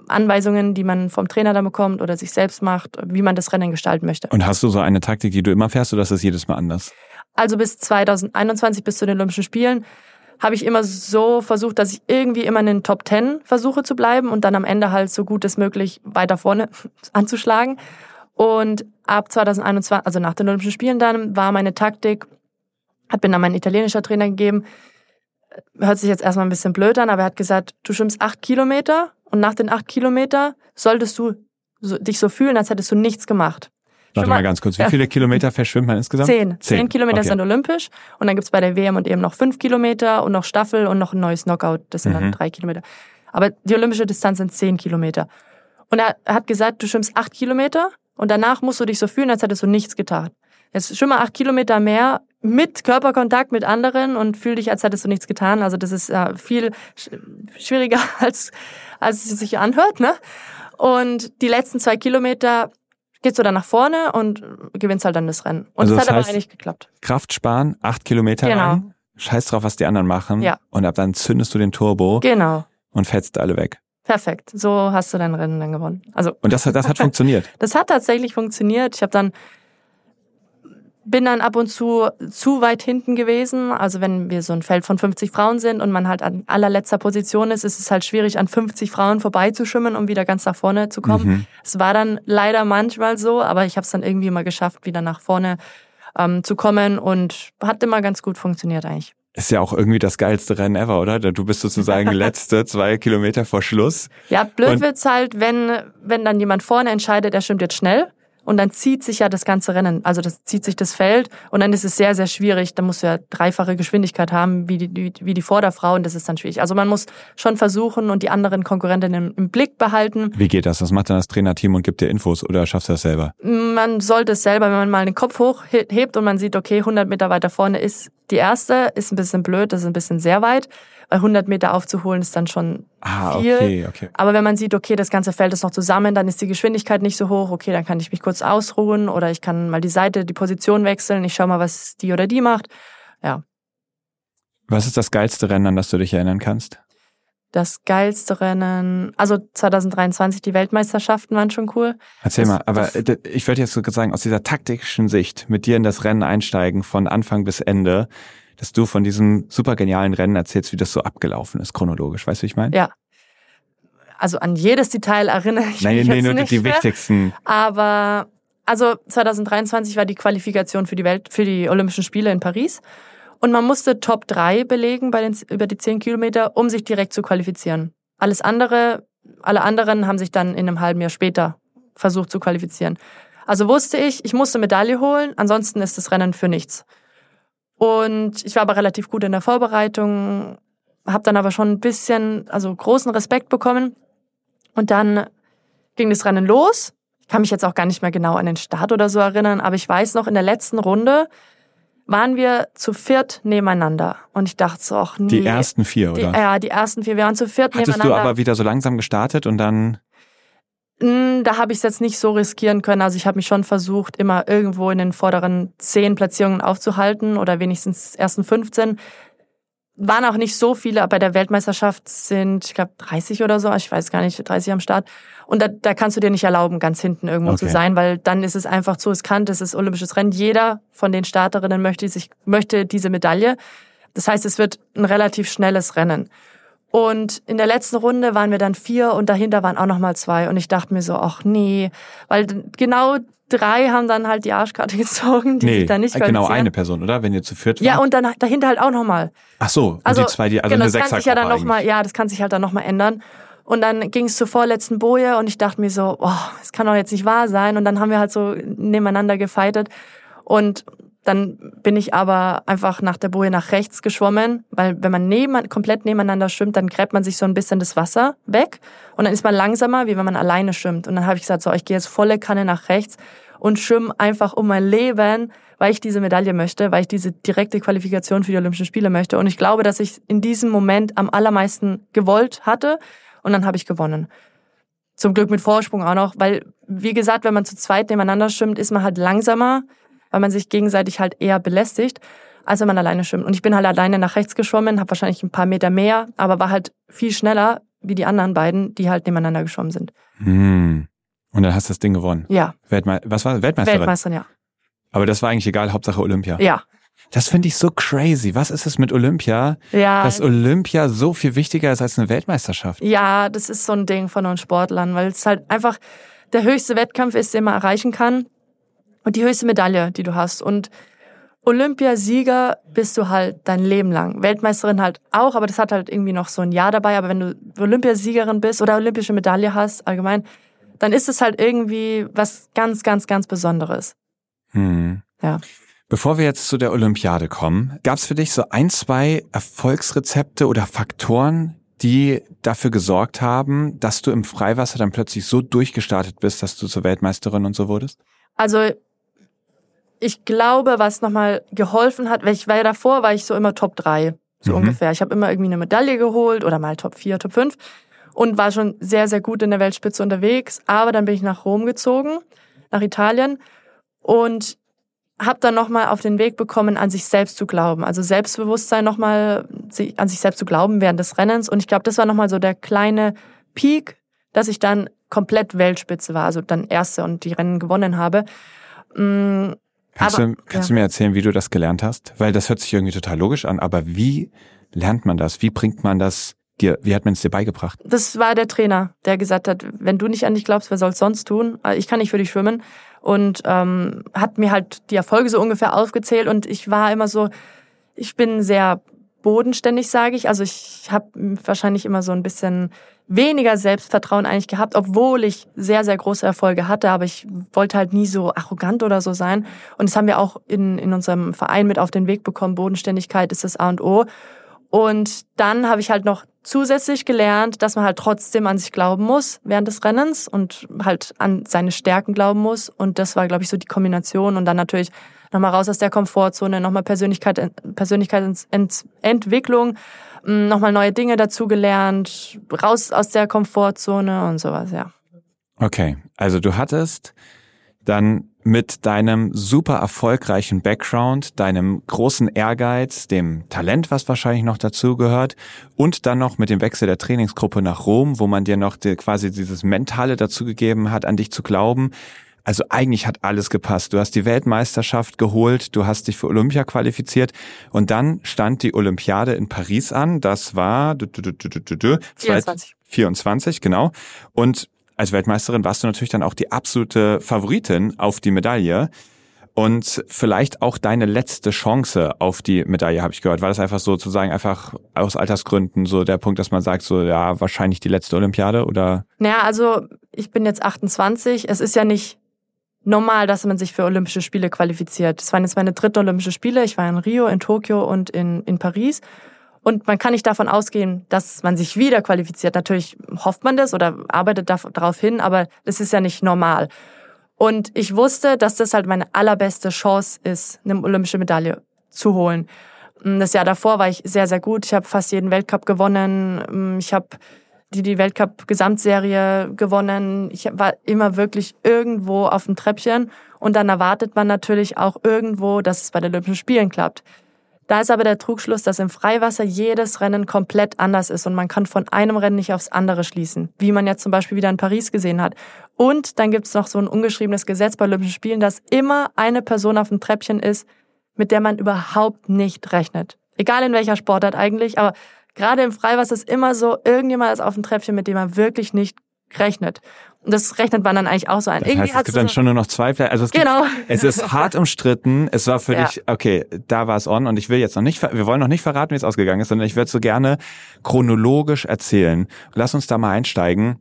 Anweisungen, die man vom Trainer dann bekommt oder sich selbst macht, wie man das Rennen gestalten möchte. Und hast du so eine Taktik, die du immer fährst, oder ist das jedes Mal anders? Also bis zwanzig einundzwanzig, bis zu den Olympischen Spielen, habe ich immer so versucht, dass ich irgendwie immer in den Top Ten versuche zu bleiben und dann am Ende halt so gut es möglich weiter vorne anzuschlagen. Und ab zwanzig einundzwanzig, also nach den Olympischen Spielen dann, war meine Taktik, hat mir dann mein italienischer Trainer gegeben, hört sich jetzt erstmal ein bisschen blöd an, aber er hat gesagt, du schwimmst acht Kilometer und nach den acht Kilometer solltest du so, dich so fühlen, als hättest du nichts gemacht. Warte mal ganz kurz, wie viele Kilometer verschwimmt man insgesamt? Zehn. Zehn, Zehn Kilometer okay. sind olympisch und dann gibt's bei der W M und eben noch fünf Kilometer und noch Staffel und noch ein neues Knockout, das sind mhm. dann drei Kilometer. Aber die olympische Distanz sind zehn Kilometer. Und er hat gesagt, du schwimmst acht Kilometer und danach musst du dich so fühlen, als hättest du nichts getan. Jetzt schwimm mal acht Kilometer mehr mit Körperkontakt mit anderen und fühl dich, als hättest du nichts getan. Also das ist äh, viel schwieriger, als, als es sich anhört, ne? Und die letzten zwei Kilometer gehst du dann nach vorne und gewinnst halt dann das Rennen. Und also das, das hat heißt, aber eigentlich geklappt. Kraft sparen, acht Kilometer genau. rein, scheiß drauf, was die anderen machen. Ja. Und ab dann zündest du den Turbo. Genau. Und fetzt alle weg. Perfekt. So hast du dein Rennen dann gewonnen. Also und das, das hat funktioniert? Das hat tatsächlich funktioniert. Ich habe dann bin dann ab und zu zu weit hinten gewesen. Also wenn wir so ein Feld von fünfzig Frauen sind und man halt an allerletzter Position ist, ist es halt schwierig, an fünfzig Frauen vorbeizuschwimmen, um wieder ganz nach vorne zu kommen. Mhm. Es war dann leider manchmal so, aber ich habe es dann irgendwie immer geschafft, wieder nach vorne ähm, zu kommen und hat immer ganz gut funktioniert eigentlich. Ist ja auch irgendwie das geilste Rennen ever, oder? Du bist sozusagen letzte zwei Kilometer vor Schluss. Ja, blöd wird's halt, wenn wenn dann jemand vorne entscheidet, er schwimmt jetzt schnell. Und dann zieht sich ja das ganze Rennen, also das zieht sich das Feld und dann ist es sehr, sehr schwierig. Da musst du ja dreifache Geschwindigkeit haben wie die, wie die Vorderfrau und das ist dann schwierig. Also man muss schon versuchen und die anderen Konkurrentinnen im Blick behalten. Wie geht das? Was macht dann das Trainerteam und gibt dir Infos oder schaffst du das selber? Man sollte es selber, wenn man mal den Kopf hochhebt und man sieht, okay, hundert Meter weiter vorne ist die erste, ist ein bisschen blöd, das ist ein bisschen sehr weit. Weil hundert Meter aufzuholen ist dann schon ah, viel. Okay, okay. Aber wenn man sieht, okay, das ganze Feld ist noch zusammen, dann ist die Geschwindigkeit nicht so hoch. Okay, dann kann ich mich kurz ausruhen oder ich kann mal die Seite, die Position wechseln. Ich schau mal, was die oder die macht. Ja. Was ist das geilste Rennen, an das du dich erinnern kannst? Das geilste Rennen, also zwanzig dreiundzwanzig, die Weltmeisterschaften waren schon cool. Erzähl das, mal, aber das, ich würde jetzt so sagen, aus dieser taktischen Sicht, mit dir in das Rennen einsteigen, von Anfang bis Ende, dass du von diesem super genialen Rennen erzählst, wie das so abgelaufen ist, chronologisch. Weißt du, wie ich meine? Ja. Also an jedes Detail erinnere ich Nein, mich nee, jetzt nur nicht die mehr. wichtigsten. Aber also zwanzig dreiundzwanzig war die Qualifikation für die Welt, für die Olympischen Spiele in Paris. Und man musste Top drei belegen bei den, über die zehn Kilometer, um sich direkt zu qualifizieren. Alles andere, alle anderen haben sich dann in einem halben Jahr später versucht zu qualifizieren. Also wusste ich, ich musste Medaille holen, ansonsten ist das Rennen für nichts. Und ich war aber relativ gut in der Vorbereitung, habe dann aber schon ein bisschen, also großen Respekt bekommen. Und dann ging das Rennen los. Ich kann mich jetzt auch gar nicht mehr genau an den Start oder so erinnern, aber ich weiß noch, in der letzten Runde waren wir zu viert nebeneinander. Und ich dachte so, ach nee. Die ersten vier, oder? Die, ja, die ersten vier. Wir waren zu viert Hattest nebeneinander. Hattest du aber wieder so langsam gestartet und dann... Da habe ich es jetzt nicht so riskieren können. Also ich habe mich schon versucht, immer irgendwo in den vorderen zehn Platzierungen aufzuhalten oder wenigstens ersten fünfzehn. Waren auch nicht so viele, aber bei der Weltmeisterschaft sind, ich glaube, dreißig oder so, ich weiß gar nicht, dreißig am Start. Und da, da kannst du dir nicht erlauben, ganz hinten irgendwo okay. zu sein, weil dann ist es einfach zu riskant, es ist olympisches Rennen. Jeder von den Starterinnen möchte sich möchte diese Medaille. Das heißt, es wird ein relativ schnelles Rennen. Und in der letzten Runde waren wir dann vier und dahinter waren auch noch mal zwei. Und ich dachte mir so, ach nee, weil genau drei haben dann halt die Arschkarte gezogen, die nee, sich dann nicht qualifizieren. Genau eine Person, oder? Wenn ihr zu viert wart? Ja, und dann dahinter halt auch noch mal. Ach so, und also, die zwei, die, also genau, eine das kann sich ja dann noch mal, ja, das kann sich halt dann noch mal ändern. Und dann ging es zur vorletzten Boje und ich dachte mir so, oh, das kann doch jetzt nicht wahr sein. Und dann haben wir halt so nebeneinander gefightet. Und dann bin ich aber einfach nach der Boje nach rechts geschwommen, weil wenn man neben, komplett nebeneinander schwimmt, dann gräbt man sich so ein bisschen das Wasser weg und dann ist man langsamer, wie wenn man alleine schwimmt. Und dann habe ich gesagt, so, ich gehe jetzt volle Kanne nach rechts und schwimme einfach um mein Leben, weil ich diese Medaille möchte, weil ich diese direkte Qualifikation für die Olympischen Spiele möchte. Und ich glaube, dass ich in diesem Moment am allermeisten gewollt hatte und dann habe ich gewonnen. Zum Glück mit Vorsprung auch noch, weil, wie gesagt, wenn man zu zweit nebeneinander schwimmt, ist man halt langsamer, weil man sich gegenseitig halt eher belästigt, als wenn man alleine schwimmt. Und ich bin halt alleine nach rechts geschwommen, habe wahrscheinlich ein paar Meter mehr, aber war halt viel schneller, wie die anderen beiden, die halt nebeneinander geschwommen sind. Hm. Und dann hast du das Ding gewonnen? Ja. Weltme- was war Weltmeisterin? Weltmeisterin, ja. Aber das war eigentlich egal, Hauptsache Olympia. Ja. Das finde ich so crazy. Was ist es mit Olympia, ja. dass Olympia so viel wichtiger ist als eine Weltmeisterschaft? Ja, das ist so ein Ding von uns Sportlern, weil es halt einfach der höchste Wettkampf ist, den man erreichen kann und die höchste Medaille, die du hast. Und Olympiasieger bist du halt dein Leben lang. Weltmeisterin halt auch, aber das hat halt irgendwie noch so ein Jahr dabei. Aber wenn du Olympiasiegerin bist oder olympische Medaille hast, allgemein, dann ist es halt irgendwie was ganz, ganz, ganz Besonderes. Hm. Ja. Bevor wir jetzt zu der Olympiade kommen, gab es für dich so ein, zwei Erfolgsrezepte oder Faktoren, die dafür gesorgt haben, dass du im Freiwasser dann plötzlich so durchgestartet bist, dass du zur Weltmeisterin und so wurdest? Also ich glaube, was nochmal geholfen hat, weil ich war ja davor, war ich so immer Top drei, so mhm. ungefähr. Ich habe immer irgendwie eine Medaille geholt oder mal Top vier, Top fünf und war schon sehr, sehr gut in der Weltspitze unterwegs. Aber dann bin ich nach Rom gezogen, nach Italien und habe dann nochmal auf den Weg bekommen, an sich selbst zu glauben. Also Selbstbewusstsein nochmal, an sich selbst zu glauben während des Rennens. Und ich glaube, das war nochmal so der kleine Peak, dass ich dann komplett Weltspitze war, also dann Erste und die Rennen gewonnen habe. Mhm. Kannst, aber, du, kannst ja. du mir erzählen, wie du das gelernt hast? Weil das hört sich irgendwie total logisch an, aber wie lernt man das? Wie bringt man das dir, wie hat man es dir beigebracht? Das war der Trainer, der gesagt hat, wenn du nicht an dich glaubst, wer soll es sonst tun? Ich kann nicht für dich schwimmen. Und ähm, hat mir halt die Erfolge so ungefähr aufgezählt und ich war immer so, ich bin sehr bodenständig, sage ich. Also ich habe wahrscheinlich immer so ein bisschen weniger Selbstvertrauen eigentlich gehabt, obwohl ich sehr, sehr große Erfolge hatte, aber ich wollte halt nie so arrogant oder so sein. Und das haben wir auch in, in unserem Verein mit auf den Weg bekommen. Bodenständigkeit ist das A und O. Und dann habe ich halt noch zusätzlich gelernt, dass man halt trotzdem an sich glauben muss während des Rennens und halt an seine Stärken glauben muss. Und das war, glaube ich, so die Kombination. Und dann natürlich nochmal raus aus der Komfortzone, nochmal Persönlichkeit, Persönlichkeitsentwicklung, nochmal neue Dinge dazugelernt, raus aus der Komfortzone und sowas, ja. Okay, also du hattest dann mit deinem super erfolgreichen Background, deinem großen Ehrgeiz, dem Talent, was wahrscheinlich noch dazugehört und dann noch mit dem Wechsel der Trainingsgruppe nach Rom, wo man dir noch die, quasi dieses Mentale dazugegeben hat, an dich zu glauben. Also eigentlich hat alles gepasst. Du hast die Weltmeisterschaft geholt, du hast dich für Olympia qualifiziert und dann stand die Olympiade in Paris an. Das war vierundzwanzig. vierundzwanzig, genau. Und als Weltmeisterin warst du natürlich dann auch die absolute Favoritin auf die Medaille und vielleicht auch deine letzte Chance auf die Medaille, habe ich gehört. War das einfach sozusagen einfach aus Altersgründen so der Punkt, dass man sagt, so ja, wahrscheinlich die letzte Olympiade oder? Naja, also ich bin jetzt achtundzwanzig. Es ist ja nicht normal, dass man sich für Olympische Spiele qualifiziert. Das waren jetzt meine dritte Olympische Spiele. Ich war in Rio, in Tokio und in, in Paris. Und man kann nicht davon ausgehen, dass man sich wieder qualifiziert. Natürlich hofft man das oder arbeitet darauf hin, aber das ist ja nicht normal. Und ich wusste, dass das halt meine allerbeste Chance ist, eine olympische Medaille zu holen. Das Jahr davor war ich sehr, sehr gut. Ich habe fast jeden Weltcup gewonnen. Ich habe die, die Weltcup-Gesamtserie gewonnen. Ich war immer wirklich irgendwo auf dem Treppchen. Und dann erwartet man natürlich auch irgendwo, dass es bei den Olympischen Spielen klappt. Da ist aber der Trugschluss, dass im Freiwasser jedes Rennen komplett anders ist und man kann von einem Rennen nicht aufs andere schließen, wie man jetzt zum Beispiel wieder in Paris gesehen hat. Und dann gibt es noch so ein ungeschriebenes Gesetz bei Olympischen Spielen, dass immer eine Person auf dem Treppchen ist, mit der man überhaupt nicht rechnet. Egal in welcher Sportart eigentlich, aber gerade im Freiwasser ist immer so, irgendjemand ist auf dem Treppchen, mit dem man wirklich nicht rechnet. Und das rechnet man dann eigentlich auch so ein. Das heißt, es gibt dann schon nur noch zwei Plätze. Also es, gibt, genau. Es ist hart umstritten. Es war für ja. dich, okay, da war es on. Und ich will jetzt noch nicht, wir wollen noch nicht verraten, wie es ausgegangen ist, sondern ich würde so gerne chronologisch erzählen. Lass uns da mal einsteigen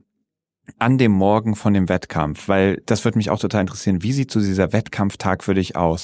an dem Morgen von dem Wettkampf, weil das würde mich auch total interessieren. Wie sieht so dieser Wettkampftag für dich aus?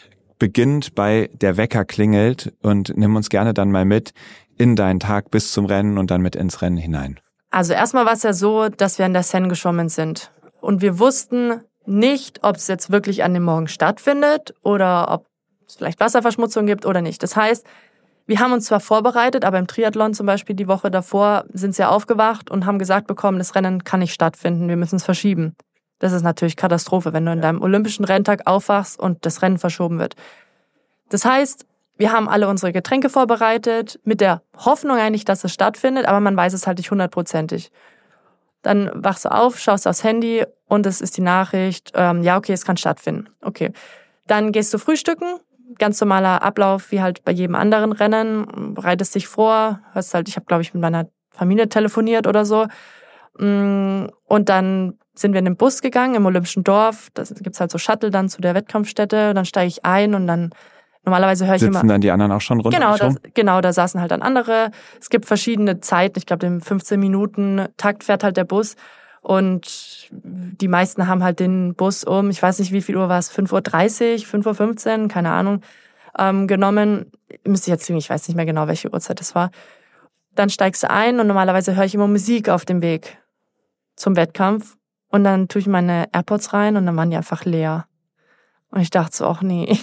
Beginnt bei der Wecker klingelt und nimm uns gerne dann mal mit in deinen Tag bis zum Rennen und dann mit ins Rennen hinein. Also erstmal war es ja so, dass wir in der Seine geschwommen sind. Und wir wussten nicht, ob es jetzt wirklich an dem Morgen stattfindet oder ob es vielleicht Wasserverschmutzung gibt oder nicht. Das heißt, wir haben uns zwar vorbereitet, aber im Triathlon zum Beispiel die Woche davor sind sie aufgewacht und haben gesagt bekommen, das Rennen kann nicht stattfinden, wir müssen es verschieben. Das ist natürlich Katastrophe, wenn du in deinem olympischen Renntag aufwachst und das Rennen verschoben wird. Das heißt, Wir haben alle unsere Getränke vorbereitet, mit der Hoffnung eigentlich, dass es stattfindet, aber man weiß es halt nicht hundertprozentig. Dann wachst du auf, schaust aufs Handy und es ist die Nachricht, ähm, ja, okay, es kann stattfinden. Okay. Dann gehst du frühstücken, ganz normaler Ablauf wie halt bei jedem anderen Rennen, bereitest dich vor, hörst halt, ich habe, glaube ich, mit meiner Familie telefoniert oder so. Und dann sind wir in den Bus gegangen im Olympischen Dorf. Da gibt's halt so Shuttle dann zu der Wettkampfstätte. Dann steige ich ein und dann normalerweise höre ich Sitzen immer... Sitzen dann die anderen auch schon runter? Genau, da, genau, da saßen halt dann andere. Es gibt verschiedene Zeiten. Ich glaube, im fünfzehn Minuten Takt fährt halt der Bus. Und die meisten haben halt den Bus um, ich weiß nicht, wie viel Uhr war es, fünf Uhr dreißig, fünf Uhr fünfzehn, keine Ahnung, ähm, genommen. Müsste ich jetzt ich weiß nicht mehr genau, welche Uhrzeit das war. Dann steigst du ein und normalerweise höre ich immer Musik auf dem Weg zum Wettkampf. Und dann tue ich meine AirPods rein und dann waren die einfach leer. Und ich dachte so, ach nee.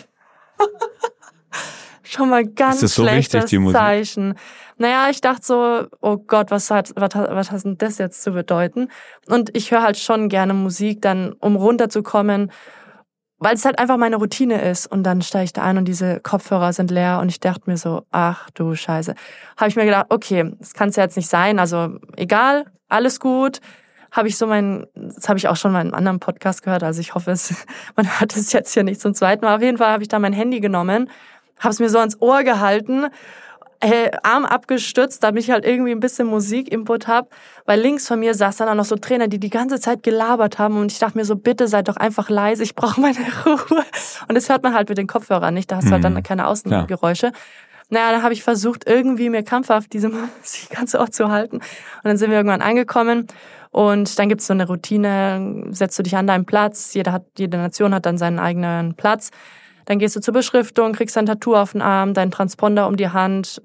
Schon mal ganz so schlechtes richtig, die Musik? Zeichen. Naja, ich dachte so, oh Gott, was hat, was hat, was hat denn das jetzt zu bedeuten? Und ich höre halt schon gerne Musik, dann um runterzukommen, weil es halt einfach meine Routine ist. Und dann steige ich da ein und diese Kopfhörer sind leer und ich dachte mir so, ach du Scheiße. Habe ich mir gedacht, okay, das kann es ja jetzt nicht sein, also egal, alles gut. Habe ich so mein, das habe ich auch schon mal in einem anderen Podcast gehört, also ich hoffe, es, man hört es jetzt hier nicht zum zweiten Mal. Auf jeden Fall habe ich da mein Handy genommen, habe es mir so ans Ohr gehalten, äh, Arm abgestützt, damit ich halt irgendwie ein bisschen Musikinput habe, weil links von mir saß dann auch noch so Trainer, die die ganze Zeit gelabert haben und ich dachte mir so, bitte seid doch einfach leise, ich brauche meine Ruhe. Und das hört man halt mit den Kopfhörern nicht, da hast du halt dann keine Außengeräusche. Ja. Naja, dann habe ich versucht, irgendwie mir krampfhaft diese Musik ganz Ohr zu halten. Und dann sind wir irgendwann angekommen und dann gibt's so eine Routine, setzt du dich an deinen Platz, jeder hat, jede Nation hat dann seinen eigenen Platz. Dann gehst du zur Beschriftung, kriegst dein Tattoo auf den Arm, deinen Transponder um die Hand,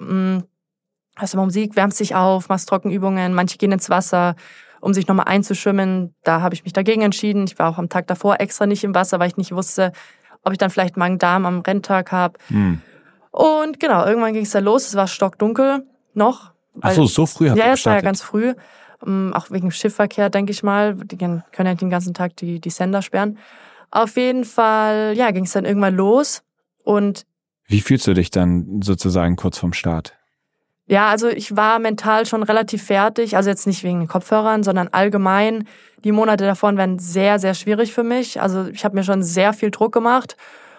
hast immer Musik, wärmst dich auf, machst Trockenübungen, manche gehen ins Wasser, um sich nochmal einzuschwimmen. Da habe ich mich dagegen entschieden. Ich war auch am Tag davor extra nicht im Wasser, weil ich nicht wusste, ob ich dann vielleicht Magen-Darm am Renntag habe. Hm. Und genau, irgendwann ging es da los, es war stockdunkel noch. Ach so, so früh habt ihr Ja, es war ja gestartet? ganz früh. Auch wegen Schiffverkehr, denke ich mal. Die können ja den ganzen Tag die, die Sender sperren. Auf jeden Fall, ja, ging es dann irgendwann los und... Wie fühlst du dich dann sozusagen kurz vorm Start? Ja, also ich war mental schon relativ fertig, also jetzt nicht wegen den Kopfhörern, sondern allgemein. Die Monate davon werden sehr, sehr schwierig für mich. Also ich habe mir schon sehr viel Druck gemacht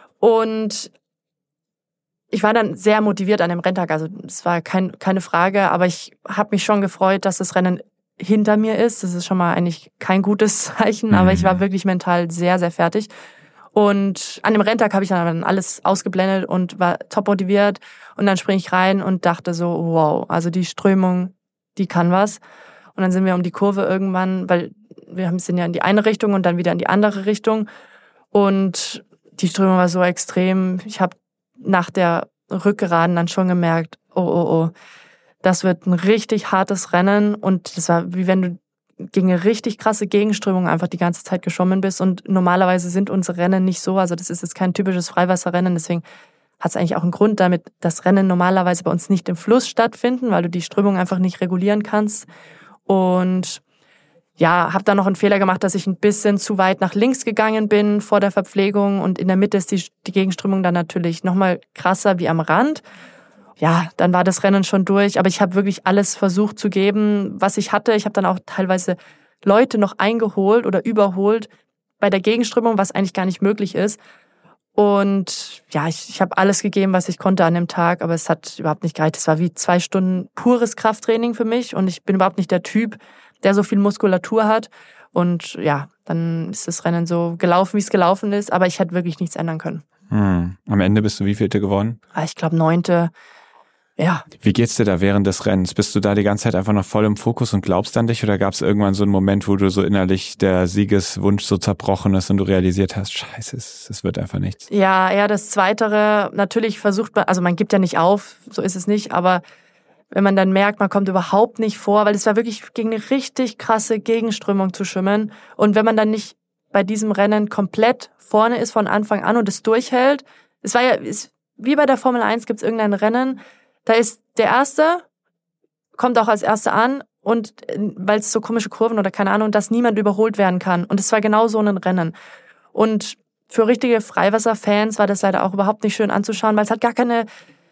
und ich war dann sehr motiviert an dem Renntag. Also es war kein, keine Frage, aber ich habe mich schon gefreut, dass das Rennen hinter mir ist. Das ist schon mal eigentlich kein gutes Zeichen, aber ich war wirklich mental sehr, sehr fertig. Und an dem Renntag habe ich dann alles ausgeblendet und war top motiviert. Und dann springe ich rein und dachte so, wow, also die Strömung, die kann was. Und dann sind wir um die Kurve irgendwann, weil wir sind ja in die eine Richtung und dann wieder in die andere Richtung. Und die Strömung war so extrem. Ich habe nach der Rückgeraden dann schon gemerkt, oh, oh, oh, das wird ein richtig hartes Rennen. Und das war wie wenn du gegen eine richtig krasse Gegenströmung einfach die ganze Zeit geschwommen bist. Und normalerweise sind unsere Rennen nicht so. Also das ist jetzt kein typisches Freiwasserrennen. Deswegen hat es eigentlich auch einen Grund damit, dass Rennen normalerweise bei uns nicht im Fluss stattfinden, weil du die Strömung einfach nicht regulieren kannst. Und ja, habe dann noch einen Fehler gemacht, dass ich ein bisschen zu weit nach links gegangen bin vor der Verpflegung. Und in der Mitte ist die, die Gegenströmung dann natürlich nochmal krasser wie am Rand. Ja, dann war das Rennen schon durch, aber ich habe wirklich alles versucht zu geben, was ich hatte. Ich habe dann auch teilweise Leute noch eingeholt oder überholt bei der Gegenströmung, was eigentlich gar nicht möglich ist. Und ja, ich, ich habe alles gegeben, was ich konnte an dem Tag, aber es hat überhaupt nicht gereicht. Es war wie zwei Stunden pures Krafttraining für mich und ich bin überhaupt nicht der Typ, der so viel Muskulatur hat. Und ja, dann ist das Rennen so gelaufen, wie es gelaufen ist, aber ich hätte wirklich nichts ändern können. Hm. Am Ende bist du wievielte geworden? Ich glaube neunte. Ja. Wie geht's dir da während des Rennens? Bist du da die ganze Zeit einfach noch voll im Fokus und glaubst an dich oder gab es irgendwann so einen Moment, wo du so innerlich der Siegeswunsch so zerbrochen ist und du realisiert hast, scheiße, es, es wird einfach nichts? Ja, eher das Zweitere. Natürlich versucht man, also man gibt ja nicht auf, so ist es nicht, aber wenn man dann merkt, man kommt überhaupt nicht vor, weil es war wirklich gegen eine richtig krasse Gegenströmung zu schwimmen und wenn man dann nicht bei diesem Rennen komplett vorne ist von Anfang an und es durchhält, es war ja, es, wie bei der Formel eins gibt es irgendein Rennen, da ist der Erste, kommt auch als Erster an und weil es so komische Kurven oder keine Ahnung, dass niemand überholt werden kann. Und es war genau so ein Rennen. Und für richtige Freiwasserfans war das leider auch überhaupt nicht schön anzuschauen, weil es hat gar keine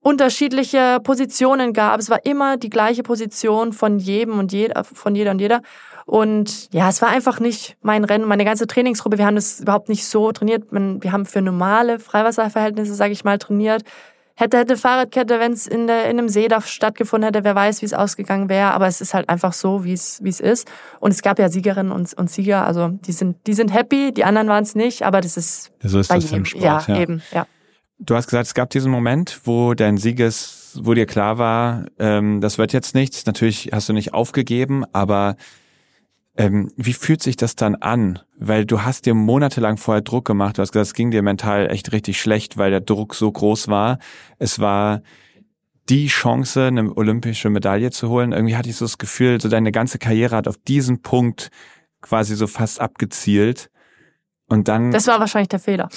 unterschiedliche Positionen gab. Es war immer die gleiche Position von jedem und jeder, von jeder und jeder. Und ja, es war einfach nicht mein Rennen. Meine ganze Trainingsgruppe, wir haben das überhaupt nicht so trainiert. Wir haben für normale Freiwasserverhältnisse, sage ich mal, trainiert. Hätte, hätte Fahrradkette, wenn es in, der, in einem See da stattgefunden hätte, wer weiß, wie es ausgegangen wäre. Aber es ist halt einfach so, wie es wie es ist. Und es gab ja Siegerinnen und, und Sieger. Also die sind die sind happy, die anderen waren es nicht. Aber das ist so ist bei das jedem. im Sport. Ja, ja, eben, ja. Du hast gesagt, es gab diesen Moment, wo dein Sieges, wo dir klar war, ähm, das wird jetzt nichts. Natürlich hast du nicht aufgegeben, aber ähm, wie fühlt sich das dann an? Weil du hast dir monatelang vorher Druck gemacht. Du hast gesagt, es ging dir mental echt richtig schlecht, weil der Druck so groß war. Es war die Chance, eine olympische Medaille zu holen. Irgendwie hatte ich so das Gefühl, so deine ganze Karriere hat auf diesen Punkt quasi so fast abgezielt. Und dann. Das war wahrscheinlich der Fehler.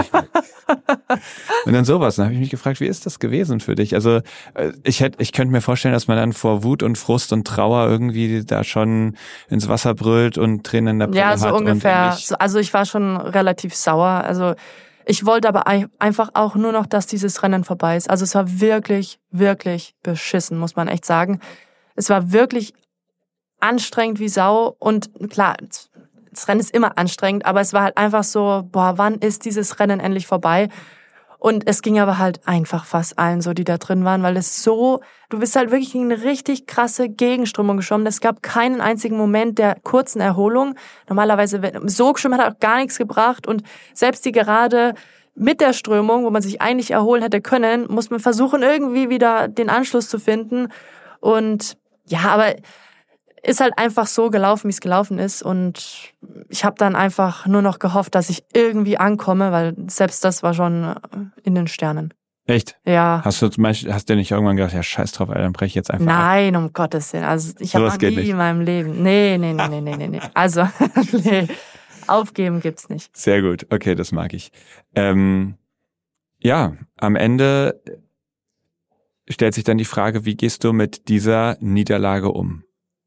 Und dann sowas. Dann habe ich mich gefragt, wie ist das gewesen für dich? Also ich hätte, ich könnte mir vorstellen, dass man dann vor Wut und Frust und Trauer irgendwie da schon ins Wasser brüllt und Tränen in der Brille hat. Ja, so ungefähr. Also ich war schon relativ sauer. Also ich wollte aber einfach auch nur noch, dass dieses Rennen vorbei ist. Also es war wirklich, wirklich beschissen, muss man echt sagen. Es war wirklich anstrengend wie Sau. Und klar, das Rennen ist immer anstrengend, aber es war halt einfach so, boah, wann ist dieses Rennen endlich vorbei? Und es ging aber halt einfach fast allen so, die da drin waren, weil es so, du bist halt wirklich in eine richtig krasse Gegenströmung geschwommen. Es gab keinen einzigen Moment der kurzen Erholung. Normalerweise, so geschwommen hat auch gar nichts gebracht und selbst die Gerade mit der Strömung, wo man sich eigentlich erholen hätte können, muss man versuchen, irgendwie wieder den Anschluss zu finden. Und ja, aber ist halt einfach so gelaufen, wie es gelaufen ist. Und ich habe dann einfach nur noch gehofft, dass ich irgendwie ankomme, weil selbst das war schon in den Sternen. Echt? Ja. Hast du zum Beispiel, hast du nicht irgendwann gedacht, ja scheiß drauf, Alter, dann breche ich jetzt einfach Nein, ab? um Gottes Willen. Also ich So habe was noch geht nie nicht. in meinem Leben. Nee, nee, nee, nee, nee, nee, nee. Also, nee. Aufgeben gibt's nicht. Sehr gut, okay, das mag ich. Ähm, ja, am Ende stellt sich dann die Frage, wie gehst du mit dieser Niederlage um?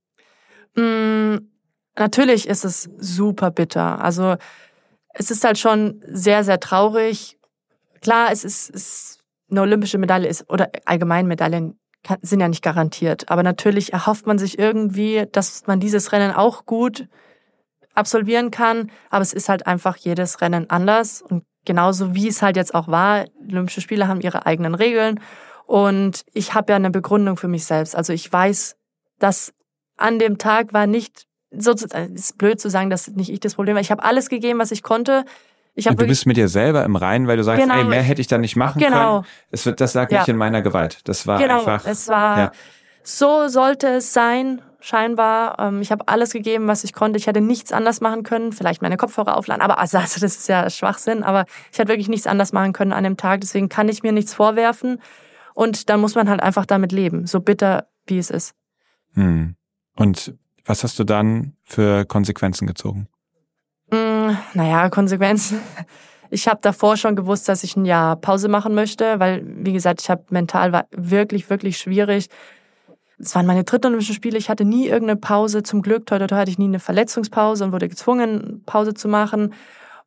Mm, natürlich ist es super bitter. Also es ist halt schon sehr, sehr traurig. Klar, es ist, es, eine olympische Medaille ist, oder allgemein Medaillen kann, sind ja nicht garantiert. Aber natürlich erhofft man sich irgendwie, dass man dieses Rennen auch gut absolvieren kann. Aber es ist halt einfach jedes Rennen anders. Und genauso wie es halt jetzt auch war, Olympische Spiele haben ihre eigenen Regeln. Und ich habe ja eine Begründung für mich selbst. Also ich weiß, dass an dem Tag war nicht, sozusagen, ist blöd zu sagen, dass nicht ich das Problem war. Ich habe alles gegeben, was ich konnte. Ich Und du bist mit dir selber im Reinen, weil du sagst, genau, ey, mehr hätte ich da nicht machen genau. können. Es wird, das lag ja. nicht in meiner Gewalt. Das war genau, einfach. Es war, ja. so sollte es sein, scheinbar. Ich habe alles gegeben, was ich konnte. Ich hätte nichts anders machen können. Vielleicht meine Kopfhörer aufladen. Aber also, das ist ja Schwachsinn. Aber ich hätte wirklich nichts anders machen können an dem Tag. Deswegen kann ich mir nichts vorwerfen. Und dann muss man halt einfach damit leben. So bitter, wie es ist. Hm. Und was hast du dann für Konsequenzen gezogen? Mm, naja, Konsequenzen. Ich habe davor schon gewusst, dass ich ein Jahr Pause machen möchte, weil, wie gesagt, ich habe mental war wirklich, wirklich schwierig. Es waren meine dritten Olympischen Spiele. Ich hatte nie irgendeine Pause. Zum Glück, toi, toi, toi, hatte ich nie eine Verletzungspause und wurde gezwungen, Pause zu machen.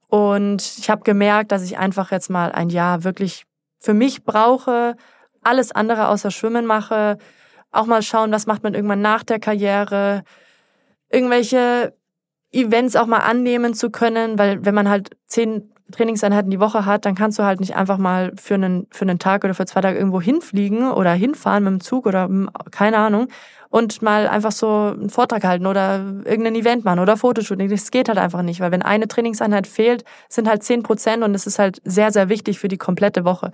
Und ich habe gemerkt, dass ich einfach jetzt mal ein Jahr wirklich für mich brauche, alles andere außer Schwimmen mache, auch mal schauen, was macht man irgendwann nach der Karriere, irgendwelche Events auch mal annehmen zu können, weil wenn man halt zehn Trainingseinheiten die Woche hat, dann kannst du halt nicht einfach mal für einen, für einen Tag oder für zwei Tage irgendwo hinfliegen oder hinfahren mit dem Zug oder keine Ahnung und mal einfach so einen Vortrag halten oder irgendein Event machen oder Fotoshooting. Das geht halt einfach nicht, weil wenn eine Trainingseinheit fehlt, sind halt zehn Prozent und es ist halt sehr, sehr wichtig für die komplette Woche.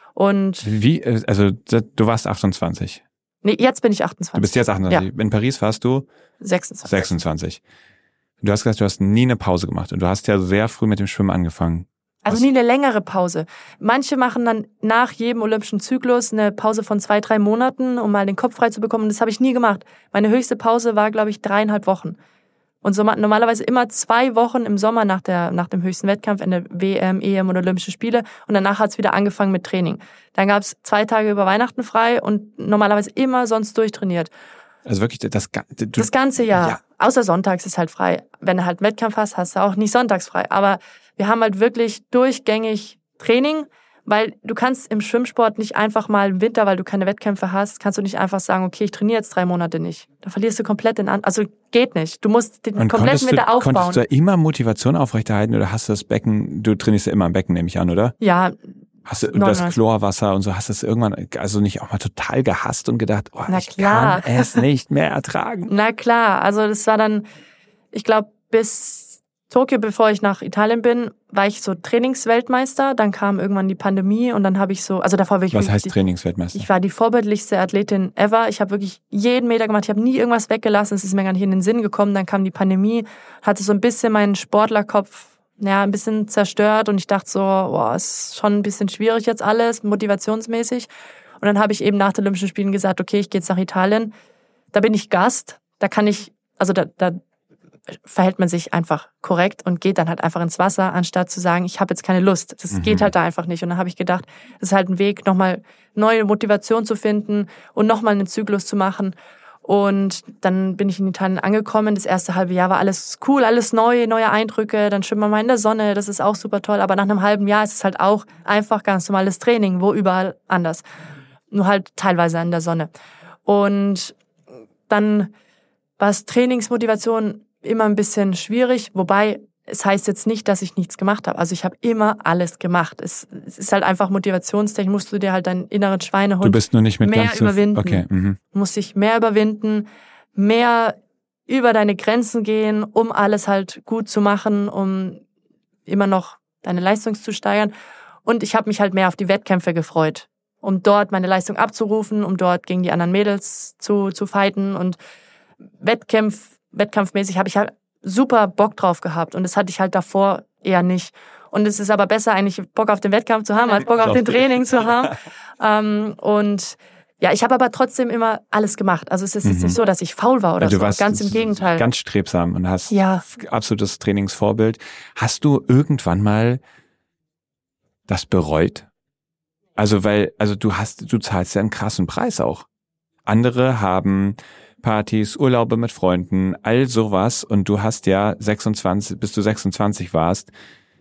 Und Wie, also du warst achtundzwanzig? Nee, jetzt bin ich achtundzwanzig. Du bist jetzt achtundzwanzig. Ja. In Paris warst du? sechsundzwanzig. sechsundzwanzig. Du hast gesagt, du hast nie eine Pause gemacht und du hast ja sehr früh mit dem Schwimmen angefangen. Also Was? nie eine längere Pause. Manche machen dann nach jedem olympischen Zyklus eine Pause von zwei, drei Monaten, um mal den Kopf frei zu bekommen. Und das habe ich nie gemacht. Meine höchste Pause war, glaube ich, dreieinhalb Wochen. Und so normalerweise immer zwei Wochen im Sommer nach der nach dem höchsten Wettkampf in der W M, E M oder Olympische Spiele. Und danach hat's wieder angefangen mit Training. Dann gab's zwei Tage über Weihnachten frei und normalerweise immer sonst durchtrainiert. Also wirklich das, du, das ganze Jahr. Ja. Außer sonntags ist halt frei. Wenn du halt einen Wettkampf hast, hast du auch nicht sonntags frei. Aber wir haben halt wirklich durchgängig Training, Weil du kannst im Schwimmsport nicht einfach mal im Winter, weil du keine Wettkämpfe hast, kannst du nicht einfach sagen, okay, ich trainiere jetzt drei Monate nicht. Da verlierst du komplett den An... Also geht nicht. Du musst den Und kompletten Winter du, aufbauen. Konntest du da immer Motivation aufrechterhalten oder hast du das Becken, du trainierst ja immer im Becken, nehme ich an, oder? Ja. Hast du das Chlorwasser und so, hast du es irgendwann also nicht auch mal total gehasst und gedacht, oh, Na ich klar. kann es nicht mehr ertragen? Na klar, also das war dann, ich glaube, bis Tokio, bevor ich nach Italien bin, war ich so Trainingsweltmeister. Dann kam irgendwann die Pandemie und dann habe ich so, also davor war ich Was heißt die, Trainingsweltmeister? Ich war die vorbildlichste Athletin ever. Ich habe wirklich jeden Meter gemacht. Ich habe nie irgendwas weggelassen. Es ist mir gar nicht in den Sinn gekommen. Dann kam die Pandemie, hatte so ein bisschen meinen Sportlerkopf, ja, ein bisschen zerstört und ich dachte so, boah, ist schon ein bisschen schwierig jetzt alles, motivationsmäßig. Und dann habe ich eben nach den Olympischen Spielen gesagt, okay, ich gehe jetzt nach Italien. Da bin ich Gast. Da kann ich, also da, da verhält man sich einfach korrekt und geht dann halt einfach ins Wasser, anstatt zu sagen, ich habe jetzt keine Lust. Das mhm. geht halt da einfach nicht. Und dann habe ich gedacht, das ist halt ein Weg, nochmal neue Motivation zu finden und nochmal einen Zyklus zu machen. Und dann bin ich in Italien angekommen. Das erste halbe Jahr war alles cool, alles neu, neue Eindrücke. Dann schwimmen wir mal in der Sonne, das ist auch super toll. Aber nach einem halben Jahr ist es halt auch einfach ganz normales Training, wo überall anders. Nur halt teilweise in der Sonne. Und dann war es Trainingsmotivation immer ein bisschen schwierig, wobei es heißt jetzt nicht, dass ich nichts gemacht habe. Also ich habe immer alles gemacht. Es, es ist halt einfach motivationstechnisch, musst du dir halt deinen inneren Schweinehund du bist nur nicht mit mehr ganz überwinden. Okay. Mhm. Du musst dich mehr überwinden, mehr über deine Grenzen gehen, um alles halt gut zu machen, um immer noch deine Leistung zu steigern. Und ich habe mich halt mehr auf die Wettkämpfe gefreut, um dort meine Leistung abzurufen, um dort gegen die anderen Mädels zu, zu fighten. Und Wettkampf, wettkampfmäßig habe ich halt super Bock drauf gehabt. Und das hatte ich halt davor eher nicht. Und es ist aber besser, eigentlich Bock auf den Wettkampf zu haben, als Bock auf den Training zu haben. ähm, und ja, ich habe aber trotzdem immer alles gemacht. Also es ist jetzt mhm. nicht so, dass ich faul war oder du so. Warst ganz im Gegenteil. Ganz strebsam und hast ja. absolutes Trainingsvorbild. Hast du irgendwann mal das bereut? Also weil, also du hast, du zahlst ja einen krassen Preis auch. Andere haben Partys, Urlaube mit Freunden, all sowas. Und du hast ja sechsundzwanzig, bis du sechsundzwanzig warst,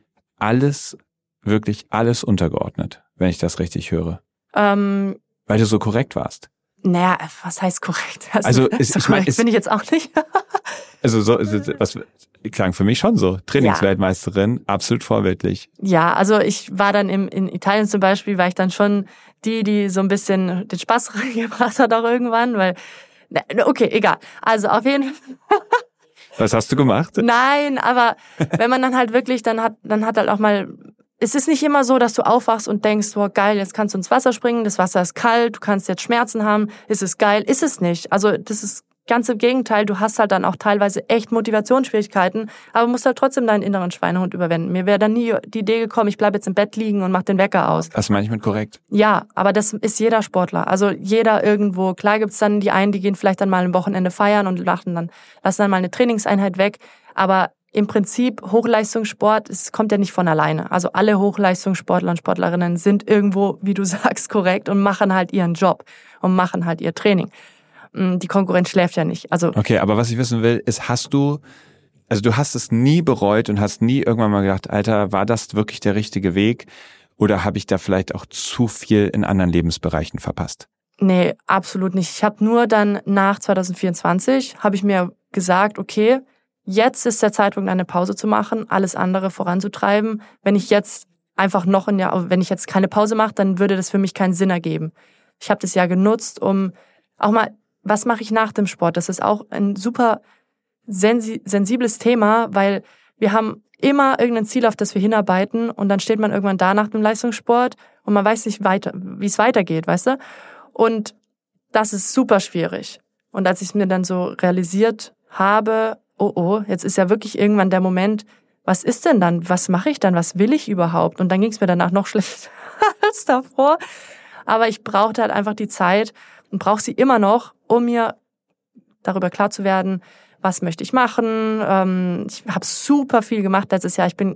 alles, wirklich alles untergeordnet, wenn ich das richtig höre. Ähm, Weil du so korrekt warst. Naja, was heißt korrekt? Also, also ist, so ich meine, korrekt bin ich jetzt auch nicht. also so, was klang für mich schon so. Trainingsweltmeisterin, ja. Absolut vorbildlich. Ja, also ich war dann im, in Italien zum Beispiel, war ich dann schon die, die so ein bisschen den Spaß reingebracht hat auch irgendwann, weil okay, egal. Also auf jeden Fall. Was hast du gemacht? Nein, aber wenn man dann halt wirklich, dann hat, dann hat halt auch mal, es ist nicht immer so, dass du aufwachst und denkst, wow, geil, jetzt kannst du ins Wasser springen, das Wasser ist kalt, du kannst jetzt Schmerzen haben, ist es geil, ist es nicht. Also das ist ganz im Gegenteil, du hast halt dann auch teilweise echt Motivationsschwierigkeiten, aber musst halt trotzdem deinen inneren Schweinehund überwinden. Mir wäre dann nie die Idee gekommen, ich bleibe jetzt im Bett liegen und mach den Wecker aus. Das meine ich mit korrekt. Ja, aber das ist jeder Sportler. Also jeder irgendwo. Klar gibt's dann die einen, die gehen vielleicht dann mal ein Wochenende feiern und lachen dann, lassen dann mal eine Trainingseinheit weg. Aber im Prinzip Hochleistungssport, es kommt ja nicht von alleine. Also alle Hochleistungssportler und Sportlerinnen sind irgendwo, wie du sagst, korrekt und machen halt ihren Job und machen halt ihr Training. Die Konkurrenz schläft ja nicht. Also okay, aber was ich wissen will, ist, hast du, also du hast es nie bereut und hast nie irgendwann mal gedacht, Alter, war das wirklich der richtige Weg? Oder habe ich da vielleicht auch zu viel in anderen Lebensbereichen verpasst? Nee, absolut nicht. Ich habe nur dann nach zwanzig vierundzwanzig, habe ich mir gesagt, okay, jetzt ist der Zeitpunkt, eine Pause zu machen, alles andere voranzutreiben. Wenn ich jetzt einfach noch ein Jahr, wenn ich jetzt keine Pause mache, dann würde das für mich keinen Sinn ergeben. Ich habe das Jahr genutzt, um auch mal, was mache ich nach dem Sport? Das ist auch ein super sensi- sensibles Thema, weil wir haben immer irgendein Ziel, auf das wir hinarbeiten und dann steht man irgendwann da nach dem Leistungssport und man weiß nicht weiter, wie es weitergeht, weißt du? Und das ist super schwierig. Und als ich es mir dann so realisiert habe, oh oh, jetzt ist ja wirklich irgendwann der Moment, was ist denn dann? Was mache ich dann? Was will ich überhaupt? Und dann ging es mir danach noch schlechter als davor. Aber ich brauchte halt einfach die Zeit und brauche sie immer noch, um mir darüber klar zu werden, was möchte ich machen. Ich habe super viel gemacht letztes Jahr. Ich bin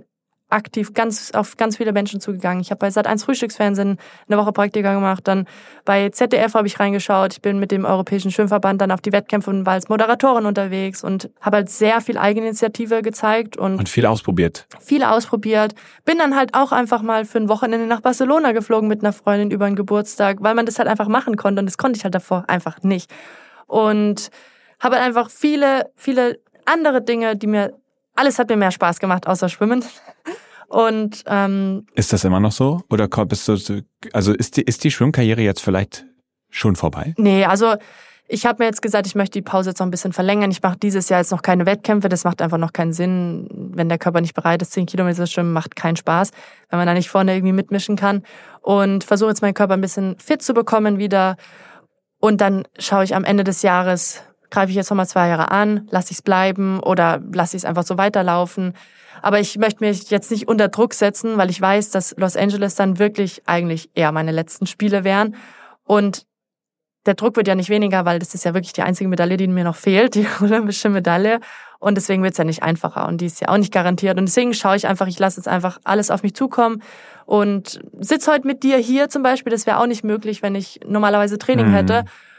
aktiv ganz auf ganz viele Menschen zugegangen. Ich habe bei Sat eins Frühstücksfernsehen eine Woche Praktika gemacht, dann bei Z D F habe ich reingeschaut. Ich bin mit dem Europäischen Schwimmverband dann auf die Wettkämpfe und war als Moderatorin unterwegs und habe halt sehr viel Eigeninitiative gezeigt. Und, und viel ausprobiert. Viel ausprobiert. Bin dann halt auch einfach mal für ein Wochenende nach Barcelona geflogen mit einer Freundin über einen Geburtstag, weil man das halt einfach machen konnte und das konnte ich halt davor einfach nicht. Und habe halt einfach viele, viele andere Dinge, die mir, alles hat mir mehr Spaß gemacht, außer Schwimmen. Und ähm, ist das immer noch so? Oder bist du, also ist die, ist die Schwimmkarriere jetzt vielleicht schon vorbei? Nee, also ich habe mir jetzt gesagt, ich möchte die Pause jetzt noch ein bisschen verlängern. Ich mache dieses Jahr jetzt noch keine Wettkämpfe. Das macht einfach noch keinen Sinn. Wenn der Körper nicht bereit ist, zehn Kilometer zu schwimmen, macht keinen Spaß, wenn man da nicht vorne irgendwie mitmischen kann. Und versuche jetzt meinen Körper ein bisschen fit zu bekommen wieder. Und dann schaue ich am Ende des Jahres, greife ich jetzt nochmal zwei Jahre an, lasse ich es bleiben oder lasse ich es einfach so weiterlaufen. Aber ich möchte mich jetzt nicht unter Druck setzen, weil ich weiß, dass Los Angeles dann wirklich eigentlich eher meine letzten Spiele wären. Und der Druck wird ja nicht weniger, weil das ist ja wirklich die einzige Medaille, die mir noch fehlt, die olympische Medaille. Und deswegen wird es ja nicht einfacher und die ist ja auch nicht garantiert. Und deswegen schaue ich einfach, ich lasse jetzt einfach alles auf mich zukommen und sitze heute mit dir hier zum Beispiel. Das wäre auch nicht möglich, wenn ich normalerweise Training mhm. hätte.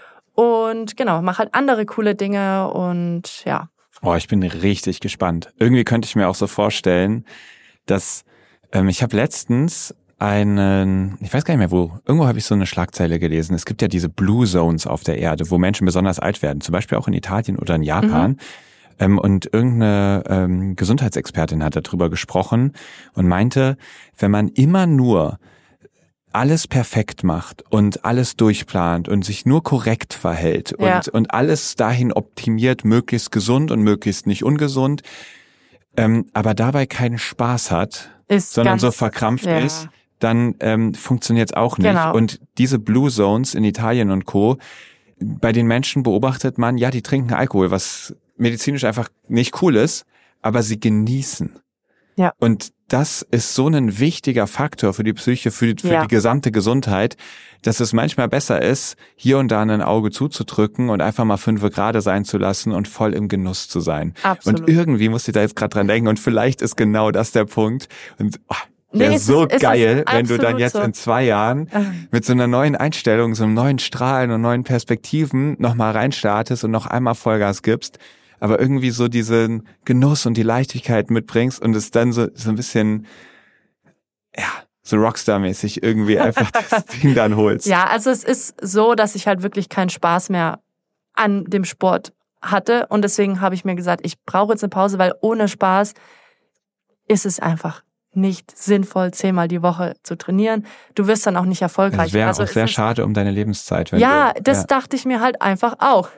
Und genau, mache halt andere coole Dinge und ja. Oh, ich bin richtig gespannt. Irgendwie könnte ich mir auch so vorstellen, dass ähm, ich habe letztens einen, ich weiß gar nicht mehr wo, irgendwo habe ich so eine Schlagzeile gelesen. Es gibt ja diese Blue Zones auf der Erde, wo Menschen besonders alt werden, zum Beispiel auch in Italien oder in Japan. Mhm. Ähm, und irgendeine ähm, Gesundheitsexpertin hat darüber gesprochen und meinte, wenn man immer nur alles perfekt macht und alles durchplant und sich nur korrekt verhält und, ja. und alles dahin optimiert, möglichst gesund und möglichst nicht ungesund, ähm, aber dabei keinen Spaß hat, ist sondern ganz, so verkrampft ja. ist, dann ähm, funktioniert es auch nicht. Genau. Und diese Blue Zones in Italien und Co., bei den Menschen beobachtet man, ja, die trinken Alkohol, was medizinisch einfach nicht cool ist, aber sie genießen. Ja. Und das ist so ein wichtiger Faktor für die Psyche, für, die, für ja. die gesamte Gesundheit, dass es manchmal besser ist, hier und da ein Auge zuzudrücken und einfach mal fünf gerade sein zu lassen und voll im Genuss zu sein. Absolut. Und irgendwie musste ich da jetzt gerade dran denken und vielleicht ist genau das der Punkt. Und oh, wäre nee, so ist, geil, ist wenn du dann jetzt so. in zwei Jahren mit so einer neuen Einstellung, so einem neuen Strahlen und neuen Perspektiven nochmal reinstartest und noch einmal Vollgas gibst, aber irgendwie so diesen Genuss und die Leichtigkeit mitbringst und es dann so, so ein bisschen, ja, so Rockstar-mäßig irgendwie einfach das Ding dann holst. Ja, also es ist so, dass ich halt wirklich keinen Spaß mehr an dem Sport hatte und deswegen habe ich mir gesagt, ich brauche jetzt eine Pause, weil ohne Spaß ist es einfach nicht sinnvoll, zehnmal die Woche zu trainieren. Du wirst dann auch nicht erfolgreich. Das wäre also auch sehr schade um deine Lebenszeit. Wenn ja, du, das ja. dachte ich mir halt einfach auch.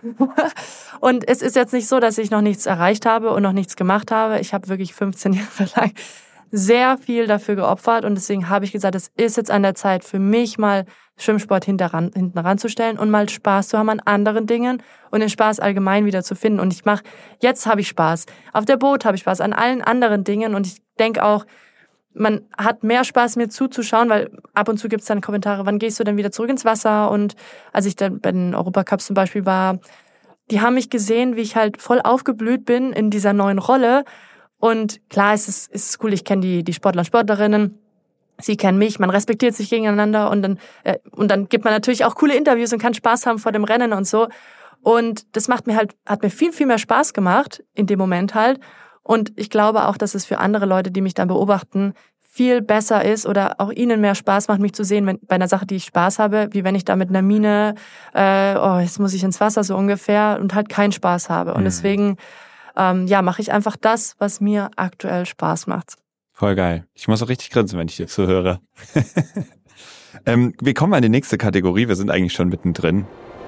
Und es ist jetzt nicht so, dass ich noch nichts erreicht habe und noch nichts gemacht habe. Ich habe wirklich fünfzehn Jahre lang sehr viel dafür geopfert und deswegen habe ich gesagt, es ist jetzt an der Zeit für mich mal Schwimmsport hinteran, hinten ranzustellen und mal Spaß zu haben an anderen Dingen und den Spaß allgemein wieder zu finden. Und ich mache, jetzt habe ich Spaß. Auf der Boot habe ich Spaß, an allen anderen Dingen und ich denke auch, man hat mehr Spaß, mir zuzuschauen, weil ab und zu gibt es dann Kommentare, wann gehst du denn wieder zurück ins Wasser? Und als ich dann bei den Europacups zum Beispiel war, die haben mich gesehen, wie ich halt voll aufgeblüht bin in dieser neuen Rolle. Und klar, es ist, es ist cool, ich kenne die, die Sportler und Sportlerinnen, sie kennen mich, man respektiert sich gegeneinander und dann, äh, und dann gibt man natürlich auch coole Interviews und kann Spaß haben vor dem Rennen und so. Und das macht mir halt, hat mir viel, viel mehr Spaß gemacht in dem Moment halt. Und ich glaube auch, dass es für andere Leute, die mich dann beobachten, viel besser ist oder auch ihnen mehr Spaß macht, mich zu sehen, wenn, bei einer Sache, die ich Spaß habe, wie wenn ich da mit einer Mine, äh, oh, jetzt muss ich ins Wasser so ungefähr und halt keinen Spaß habe. Und deswegen, ähm, ja, mache ich einfach das, was mir aktuell Spaß macht. Voll geil. Ich muss auch richtig grinsen, wenn ich dir zuhöre. ähm, wir kommen an die nächste Kategorie. Wir sind eigentlich schon mittendrin.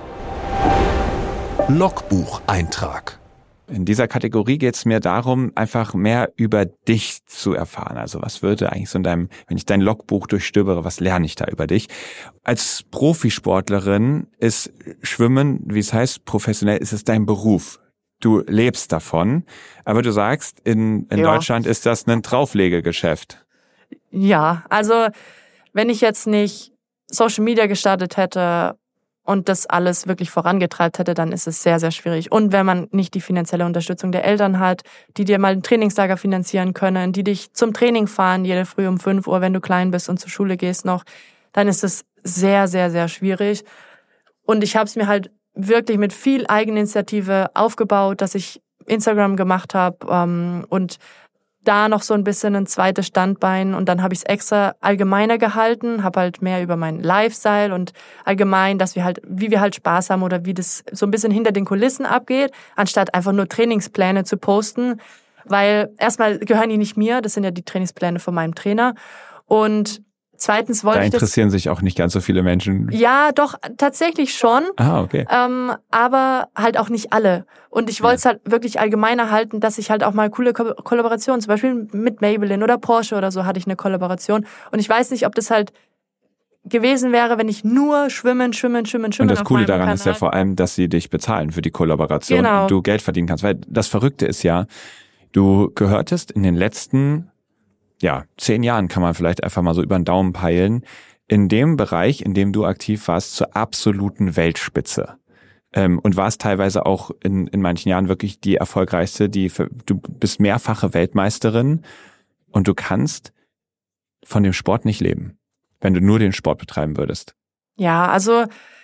Logbucheintrag. In dieser Kategorie geht es mir darum, einfach mehr über dich zu erfahren. Also was würde eigentlich so in deinem, wenn ich dein Logbuch durchstöbere, was lerne ich da über dich? Als Profisportlerin ist Schwimmen, wie es heißt, professionell, ist es dein Beruf. Du lebst davon, aber du sagst, in, in ja. Deutschland ist das ein Drauflegegeschäft. Ja, also wenn ich jetzt nicht Social Media gestartet hätte und das alles wirklich vorangetreibt hätte, dann ist es sehr, sehr schwierig. Und wenn man nicht die finanzielle Unterstützung der Eltern hat, die dir mal ein Trainingslager finanzieren können, die dich zum Training fahren, jede Früh um fünf Uhr, wenn du klein bist und zur Schule gehst noch, dann ist es sehr, sehr, sehr schwierig. Und ich habe es mir halt wirklich mit viel Eigeninitiative aufgebaut, dass ich Instagram gemacht habe ähm, und da noch so ein bisschen ein zweites Standbein und dann habe ich es extra allgemeiner gehalten, habe halt mehr über meinen Lifestyle und allgemein, dass wir halt, wie wir halt Spaß haben oder wie das so ein bisschen hinter den Kulissen abgeht, anstatt einfach nur Trainingspläne zu posten, weil erstmal gehören die nicht mir, das sind ja die Trainingspläne von meinem Trainer und zweitens wollte da ich das... Da interessieren sich auch nicht ganz so viele Menschen. Ja, doch, tatsächlich schon. Ah, okay. Ähm, aber halt auch nicht alle. Und ich wollte es ja. halt wirklich allgemeiner halten, dass ich halt auch mal coole Ko- Kollaborationen, zum Beispiel mit Maybelline oder Porsche oder so hatte ich eine Kollaboration. Und ich weiß nicht, ob das halt gewesen wäre, wenn ich nur schwimmen, schwimmen, schwimmen, schwimmen. Und das Coole daran Kanal. ist ja vor allem, dass sie dich bezahlen für die Kollaboration genau. und du Geld verdienen kannst. Weil das Verrückte ist ja, du gehörtest in den letzten ja, zehn Jahren kann man vielleicht einfach mal so über den Daumen peilen, in dem Bereich, in dem du aktiv warst, zur absoluten Weltspitze. Ähm, und warst teilweise auch in, in manchen Jahren wirklich die erfolgreichste, die, du bist mehrfache Weltmeisterin und du kannst von dem Sport nicht leben, wenn du nur den Sport betreiben würdest. Ja, also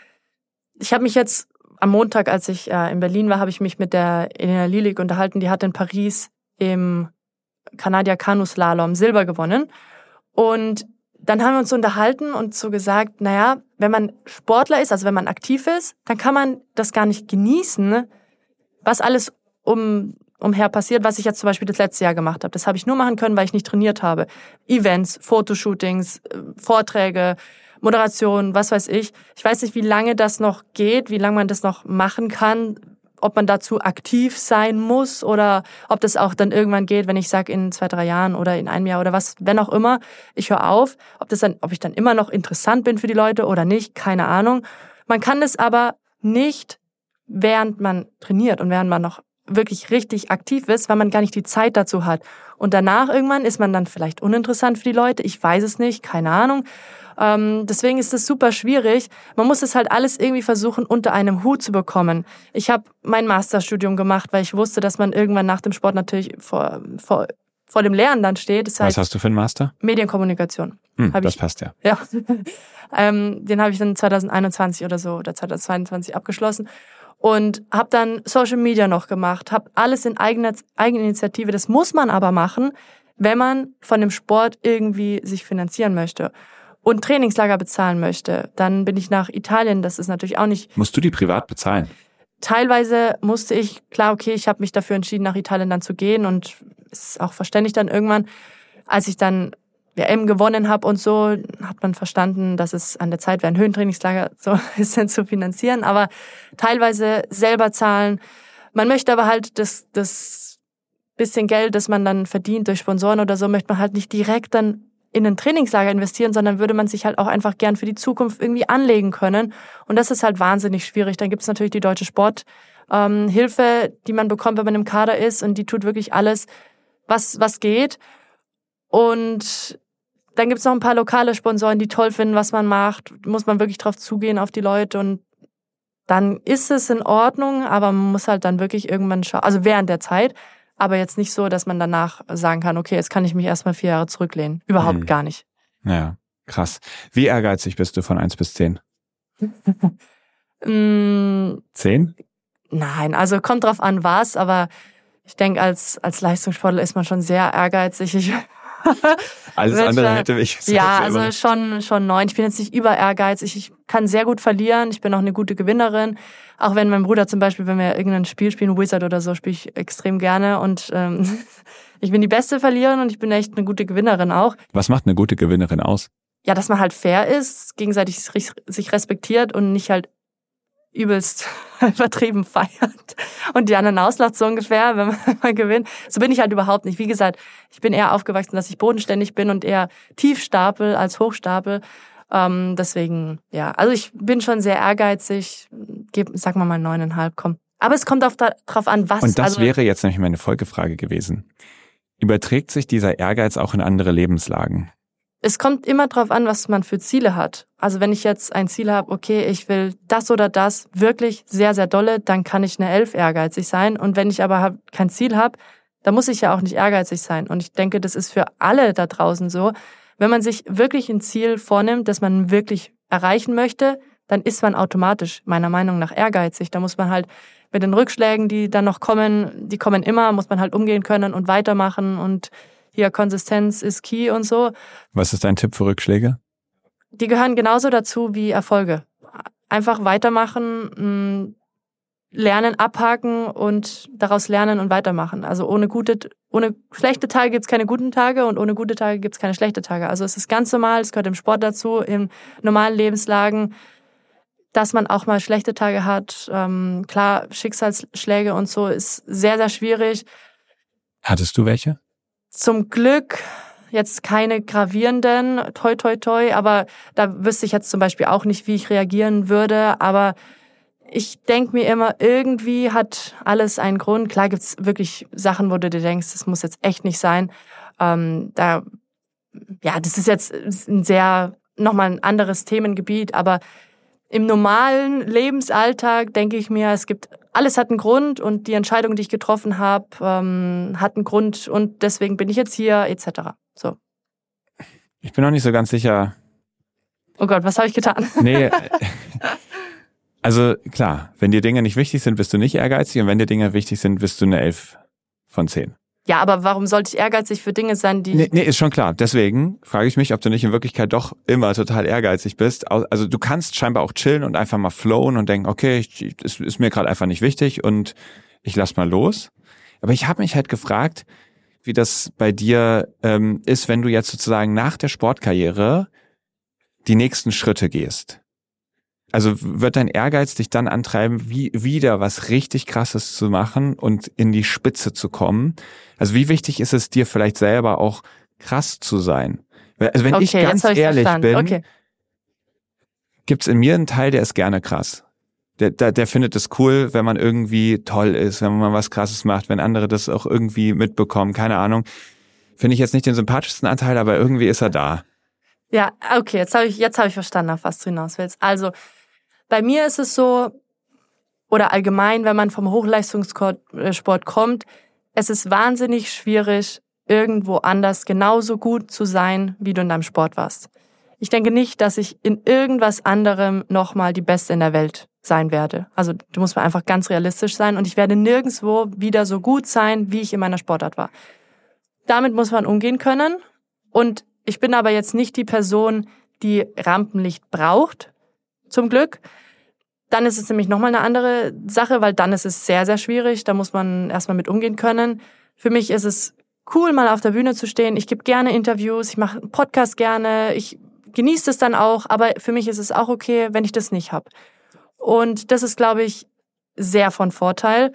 ich habe mich jetzt am Montag, als ich äh, in Berlin war, habe ich mich mit der Elena Lilik unterhalten, die hat in Paris im Kanadier Kanuslalom Silber gewonnen. Und dann haben wir uns unterhalten und so gesagt, naja, wenn man Sportler ist, also wenn man aktiv ist, dann kann man das gar nicht genießen, was alles um, umher passiert, was ich jetzt zum Beispiel das letzte Jahr gemacht habe. Das habe ich nur machen können, weil ich nicht trainiert habe. Events, Fotoshootings, Vorträge, Moderation, was weiß ich. Ich weiß nicht, wie lange das noch geht, wie lange man das noch machen kann, ob man dazu aktiv sein muss oder ob das auch dann irgendwann geht, wenn ich sage in zwei, drei Jahren oder in einem Jahr oder was, wenn auch immer, ich höre auf, ob das dann, ob ich dann immer noch interessant bin für die Leute oder nicht, keine Ahnung. Man kann das aber nicht, während man trainiert und während man noch wirklich richtig aktiv ist, weil man gar nicht die Zeit dazu hat. Und danach irgendwann ist man dann vielleicht uninteressant für die Leute, ich weiß es nicht, keine Ahnung. Ähm, deswegen ist es super schwierig. Man muss es halt alles irgendwie versuchen, unter einem Hut zu bekommen. Ich habe mein Masterstudium gemacht, weil ich wusste, dass man irgendwann nach dem Sport natürlich vor, vor, vor dem Lernen dann steht. Das heißt, was hast du für einen Master? Medienkommunikation. Hm, das ich, passt ja. Ja, ähm, den habe ich dann zwanzig einundzwanzig oder so oder zwanzig zweiundzwanzig abgeschlossen. Und habe dann Social Media noch gemacht, habe alles in eigener Eigeninitiative. Das muss man aber machen, wenn man von dem Sport irgendwie sich finanzieren möchte und Trainingslager bezahlen möchte. Dann bin ich nach Italien, das ist natürlich auch nicht... Musst du die privat bezahlen? Teilweise musste ich, klar, okay, ich habe mich dafür entschieden, nach Italien dann zu gehen und es ist auch verständlich dann irgendwann, als ich dann W M gewonnen habe und so, hat man verstanden, dass es an der Zeit wäre, ein Höhentrainingslager so ein bisschen zu finanzieren, aber teilweise selber zahlen. Man möchte aber halt das, das bisschen Geld, das man dann verdient durch Sponsoren oder so, möchte man halt nicht direkt dann in ein Trainingslager investieren, sondern würde man sich halt auch einfach gern für die Zukunft irgendwie anlegen können. Und das ist halt wahnsinnig schwierig. Dann gibt es natürlich die Deutsche Sporthilfe, ähm, die man bekommt, wenn man im Kader ist, und die tut wirklich alles, was, was geht. Und dann gibt's noch ein paar lokale Sponsoren, die toll finden, was man macht. Muss man wirklich drauf zugehen auf die Leute, und dann ist es in Ordnung, aber man muss halt dann wirklich irgendwann schauen, also während der Zeit, aber jetzt nicht so, dass man danach sagen kann, okay, jetzt kann ich mich erstmal vier Jahre zurücklehnen. Überhaupt mhm. gar nicht. Ja, krass. Wie ehrgeizig bist du von eins bis zehn? Zehn? Nein, also kommt drauf an, was, aber ich denke, als, als Leistungssportler ist man schon sehr ehrgeizig. Ich Alles andere hätte mich... Ja, also schon schon neun. Ich bin jetzt nicht über ehrgeizig. Ich kann sehr gut verlieren. Ich bin auch eine gute Gewinnerin. Auch wenn mein Bruder zum Beispiel, wenn wir irgendein Spiel spielen, Wizard oder so, spiele ich extrem gerne. Und ähm, ich bin die beste Verliererin und ich bin echt eine gute Gewinnerin auch. Was macht eine gute Gewinnerin aus? Ja, dass man halt fair ist, gegenseitig sich respektiert und nicht halt übelst übertrieben feiert und die anderen auslacht, so ungefähr, wenn man, wenn man gewinnt. So bin ich halt überhaupt nicht. Wie gesagt, ich bin eher aufgewachsen, dass ich bodenständig bin und eher Tiefstapel als Hochstapel. Ähm, deswegen, ja, also ich bin schon sehr ehrgeizig. Geb, sag mal mal neuneinhalb, komm. Aber es kommt auf da, drauf an, was... Und das also, wäre jetzt nämlich meine Folgefrage gewesen. Überträgt sich dieser Ehrgeiz auch in andere Lebenslagen? es kommt immer drauf an, was man für Ziele hat. Also wenn ich jetzt ein Ziel habe, okay, ich will das oder das wirklich sehr, sehr dolle, dann kann ich eine elf ehrgeizig sein. Und wenn ich aber hab, kein Ziel habe, dann muss ich ja auch nicht ehrgeizig sein. Und ich denke, das ist für alle da draußen so. Wenn man sich wirklich ein Ziel vornimmt, das man wirklich erreichen möchte, dann ist man automatisch meiner Meinung nach ehrgeizig. Da muss man halt mit den Rückschlägen, die dann noch kommen, die kommen immer, muss man halt umgehen können und weitermachen und hier Konsistenz ist key und so. Was ist dein Tipp für Rückschläge? Die gehören genauso dazu wie Erfolge. Einfach weitermachen, lernen, abhaken und daraus lernen und weitermachen. Also ohne gute, ohne schlechte Tage gibt's keine guten Tage und ohne gute Tage gibt's keine schlechten Tage. Also es ist ganz normal, es gehört im Sport dazu, in normalen Lebenslagen, dass man auch mal schlechte Tage hat. Ähm, klar, Schicksalsschläge und so ist sehr, sehr schwierig. Hattest du welche? Zum Glück jetzt keine gravierenden, toi toi toi, aber da wüsste ich jetzt zum Beispiel auch nicht, wie ich reagieren würde. Aber ich denke mir immer, irgendwie hat alles einen Grund. Klar gibt's wirklich Sachen, wo du dir denkst, das muss jetzt echt nicht sein. Ähm, da, ja, das ist jetzt ein sehr, nochmal ein anderes Themengebiet, aber im normalen Lebensalltag denke ich mir, es gibt, alles hat einen Grund und die Entscheidung, die ich getroffen habe, ähm, hat einen Grund und deswegen bin ich jetzt hier, et cetera. So. Ich bin noch nicht so ganz sicher. Oh Gott, was habe ich getan? Nee, also klar, wenn dir Dinge nicht wichtig sind, bist du nicht ehrgeizig und wenn dir Dinge wichtig sind, bist du eine elf von zehn. Ja, aber warum sollte ich ehrgeizig für Dinge sein, die... Nee, nee, ist schon klar. Deswegen frage ich mich, ob du nicht in Wirklichkeit doch immer total ehrgeizig bist. Also du kannst scheinbar auch chillen und einfach mal flowen und denken, okay, es ist mir gerade einfach nicht wichtig und ich lass mal los. Aber ich habe mich halt gefragt, wie das bei dir ähm, ist, wenn du jetzt sozusagen nach der Sportkarriere die nächsten Schritte gehst. Also wird dein Ehrgeiz dich dann antreiben, wie wieder was richtig Krasses zu machen und in die Spitze zu kommen? Also wie wichtig ist es dir vielleicht selber auch krass zu sein? Also wenn okay, ich ganz ich ehrlich verstanden. bin, okay. gibt's in mir einen Teil, der ist gerne krass. Der, der, der findet es cool, wenn man irgendwie toll ist, wenn man was Krasses macht, wenn andere das auch irgendwie mitbekommen, keine Ahnung. Finde ich jetzt nicht den sympathischsten Anteil, aber irgendwie ist er da. Ja, okay, jetzt habe ich, jetzt habe ich verstanden, auf was du hinaus willst. Also, bei mir ist es so, oder allgemein, wenn man vom Hochleistungssport kommt, es ist wahnsinnig schwierig, irgendwo anders genauso gut zu sein, wie du in deinem Sport warst. Ich denke nicht, dass ich in irgendwas anderem nochmal die Beste in der Welt sein werde. Also du musst mal einfach ganz realistisch sein und ich werde nirgendwo wieder so gut sein, wie ich in meiner Sportart war. Damit muss man umgehen können und ich bin aber jetzt nicht die Person, die Rampenlicht braucht, zum Glück. Dann ist es nämlich nochmal eine andere Sache, weil dann ist es sehr, sehr schwierig. Da muss man erstmal mit umgehen können. Für mich ist es cool, mal auf der Bühne zu stehen. Ich gebe gerne Interviews, ich mache einen Podcast gerne, ich genieße das dann auch, aber für mich ist es auch okay, wenn ich das nicht habe. Und das ist, glaube ich, sehr von Vorteil.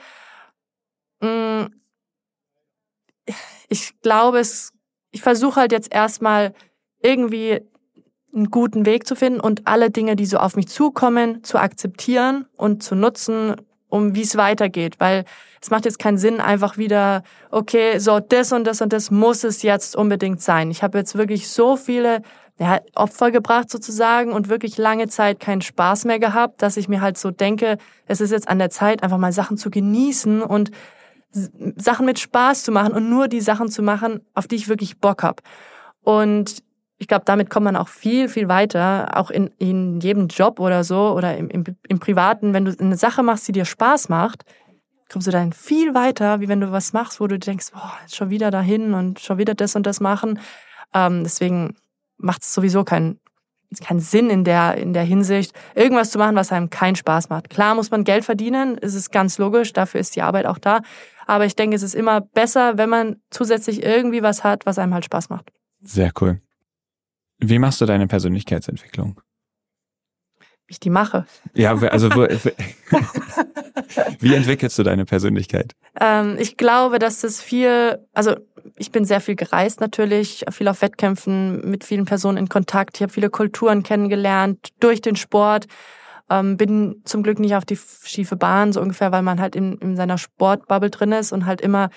Ich glaube, es, ich versuche halt jetzt erstmal irgendwie einen guten Weg zu finden und alle Dinge, die so auf mich zukommen, zu akzeptieren und zu nutzen, um wie es weitergeht. Weil es macht jetzt keinen Sinn, einfach wieder, okay, so das und das und das muss es jetzt unbedingt sein. Ich habe jetzt wirklich so viele ja, Opfer gebracht sozusagen und wirklich lange Zeit keinen Spaß mehr gehabt, dass ich mir halt so denke, es ist jetzt an der Zeit, einfach mal Sachen zu genießen und Sachen mit Spaß zu machen und nur die Sachen zu machen, auf die ich wirklich Bock habe. Und ich glaube, damit kommt man auch viel, viel weiter, auch in, in jedem Job oder so oder im, im, im Privaten. Wenn du eine Sache machst, die dir Spaß macht, kommst du dann viel weiter, wie wenn du was machst, wo du denkst, boah, jetzt schon wieder dahin und schon wieder das und das machen. Ähm, deswegen macht es sowieso keinen keinen Sinn in der in der Hinsicht, irgendwas zu machen, was einem keinen Spaß macht. Klar muss man Geld verdienen, es ist ganz logisch, dafür ist die Arbeit auch da. Aber ich denke, es ist immer besser, wenn man zusätzlich irgendwie was hat, was einem halt Spaß macht. Sehr cool. Wie machst du deine Persönlichkeitsentwicklung? Wie ich die mache? Ja, also wo, wie entwickelst du deine Persönlichkeit? Ähm, ich glaube, dass das viel, also ich bin sehr viel gereist natürlich, viel auf Wettkämpfen, mit vielen Personen in Kontakt. Ich habe viele Kulturen kennengelernt durch den Sport. Ähm, bin zum Glück nicht auf die schiefe Bahn, so ungefähr, weil man halt in, in seiner Sportbubble drin ist und halt immer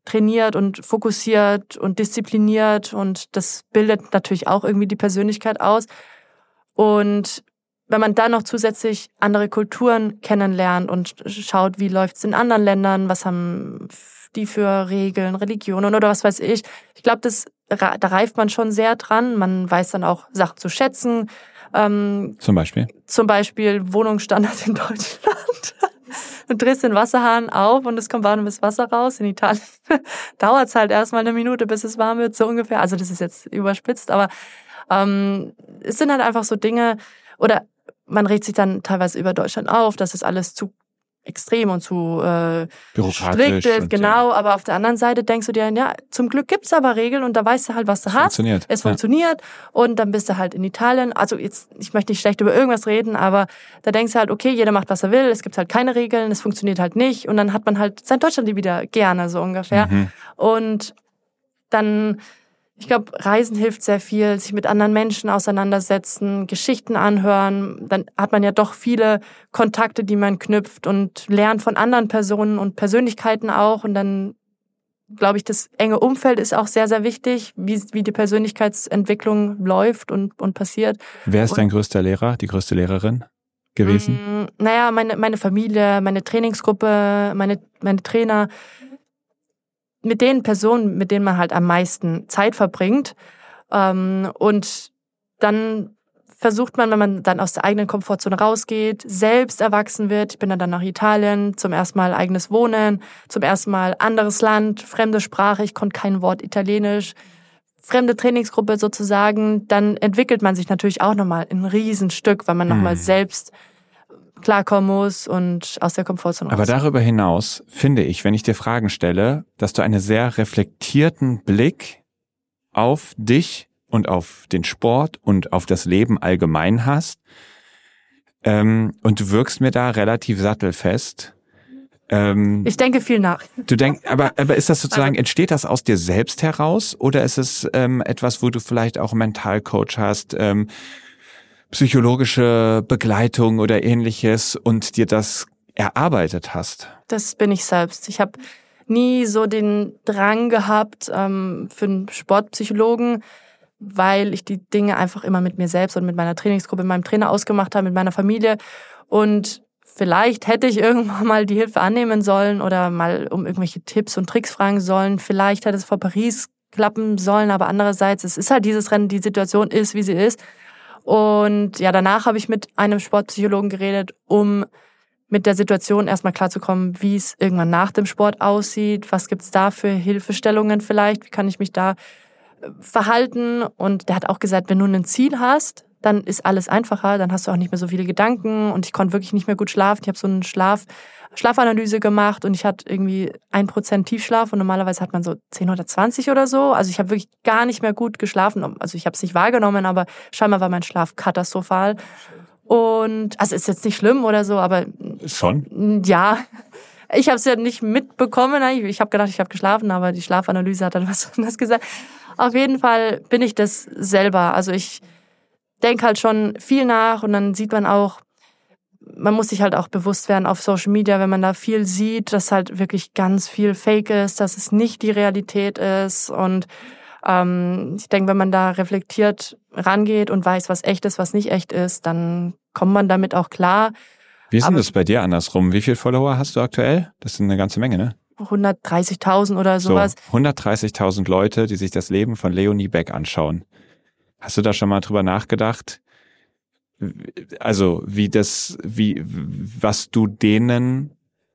trainiert und fokussiert und diszipliniert und das bildet natürlich auch irgendwie die Persönlichkeit aus. Und wenn man dann noch zusätzlich andere Kulturen kennenlernt und schaut, wie läuft's in anderen Ländern, was haben die für Regeln, Religionen oder was weiß ich. Ich glaube, das da reift man schon sehr dran. Man weiß dann auch Sachen zu schätzen. Ähm, zum Beispiel? Zum Beispiel Wohnungsstandard in Deutschland. Du drehst den Wasserhahn auf und es kommt warmes Wasser raus. In Italien dauert es halt erstmal eine Minute, bis es warm wird, so ungefähr. Also das ist jetzt überspitzt, aber ähm, es sind halt einfach so Dinge, oder man regt sich dann teilweise über Deutschland auf, dass es alles zu extrem und zu äh, strikt ist, genau. Ja. Aber auf der anderen Seite denkst du dir, ja, zum Glück gibt's aber Regeln und da weißt du halt, was du es hast. Funktioniert. Es ja. funktioniert und dann bist du halt in Italien. Also jetzt, ich möchte nicht schlecht über irgendwas reden, aber da denkst du halt, okay, jeder macht, was er will. Es gibt halt keine Regeln, es funktioniert halt nicht und dann hat man halt sein Deutschland wieder gerne, so ungefähr. Mhm. Und dann, ich glaube, Reisen hilft sehr viel, sich mit anderen Menschen auseinandersetzen, Geschichten anhören. Dann hat man ja doch viele Kontakte, die man knüpft und lernt von anderen Personen und Persönlichkeiten auch. Und dann, glaube ich, das enge Umfeld ist auch sehr, sehr wichtig, wie, wie die Persönlichkeitsentwicklung läuft und, und passiert. Wer ist und, dein größter Lehrer, die größte Lehrerin gewesen? Mh, naja, meine, meine Familie, meine Trainingsgruppe, meine, meine Trainer, mit den Personen, mit denen man halt am meisten Zeit verbringt. Ähm, und dann versucht man, wenn man dann aus der eigenen Komfortzone rausgeht, selbst erwachsen wird. Ich bin dann, dann nach Italien, zum ersten Mal eigenes Wohnen, zum ersten Mal anderes Land, fremde Sprache, ich konnte kein Wort Italienisch, fremde Trainingsgruppe sozusagen. Dann entwickelt man sich natürlich auch nochmal ein Riesenstück, weil man nochmal hm. selbst klarkommen muss und aus der Komfortzone raus. Aber darüber hinaus finde ich, wenn ich dir Fragen stelle, dass du einen sehr reflektierten Blick auf dich und auf den Sport und auf das Leben allgemein hast. Ähm, und du wirkst mir da relativ sattelfest. Ähm, ich denke viel nach. Du denkst, aber, aber ist das sozusagen, entsteht das aus dir selbst heraus oder ist es ähm, etwas, wo du vielleicht auch einen Mentalcoach hast, ähm, psychologische Begleitung oder ähnliches und dir das erarbeitet hast? Das bin ich selbst. Ich habe nie so den Drang gehabt ähm, für einen Sportpsychologen, weil ich die Dinge einfach immer mit mir selbst und mit meiner Trainingsgruppe, mit meinem Trainer ausgemacht habe, mit meiner Familie. Und vielleicht hätte ich irgendwann mal die Hilfe annehmen sollen oder mal um irgendwelche Tipps und Tricks fragen sollen. Vielleicht hätte es vor Paris klappen sollen, aber andererseits, es ist halt dieses Rennen, die Situation ist, wie sie ist. Und ja, danach habe ich mit einem Sportpsychologen geredet, um mit der Situation erstmal klarzukommen, wie es irgendwann nach dem Sport aussieht, was gibt's da für Hilfestellungen vielleicht, wie kann ich mich da verhalten. Und der hat auch gesagt, wenn du ein Ziel hast, dann ist alles einfacher, dann hast du auch nicht mehr so viele Gedanken und ich konnte wirklich nicht mehr gut schlafen. Ich habe so eine Schlaf, Schlafanalyse gemacht und ich hatte irgendwie ein Prozent Tiefschlaf und normalerweise hat man so zehn oder zwanzig oder so. Also ich habe wirklich gar nicht mehr gut geschlafen. Also ich habe es nicht wahrgenommen, aber scheinbar war mein Schlaf katastrophal. Und also ist jetzt nicht schlimm oder so, aber schon? Ja, ich habe es ja nicht mitbekommen. Ich habe gedacht, ich habe geschlafen, aber die Schlafanalyse hat dann was anderes gesagt. Auf jeden Fall bin ich das selber. Also ich denke halt schon viel nach und dann sieht man auch, man muss sich halt auch bewusst werden auf Social Media, wenn man da viel sieht, dass halt wirklich ganz viel Fake ist, dass es nicht die Realität ist. Und ähm, ich denke, wenn man da reflektiert rangeht und weiß, was echt ist, was nicht echt ist, dann kommt man damit auch klar. Wie ist denn das bei dir andersrum? Wie viele Follower hast du aktuell? Das sind eine ganze Menge, ne? hundertdreißigtausend oder sowas. So, hundertdreißigtausend Leute, die sich das Leben von Leonie Beck anschauen. Hast du da schon mal drüber nachgedacht? Also, wie das, wie, was du denen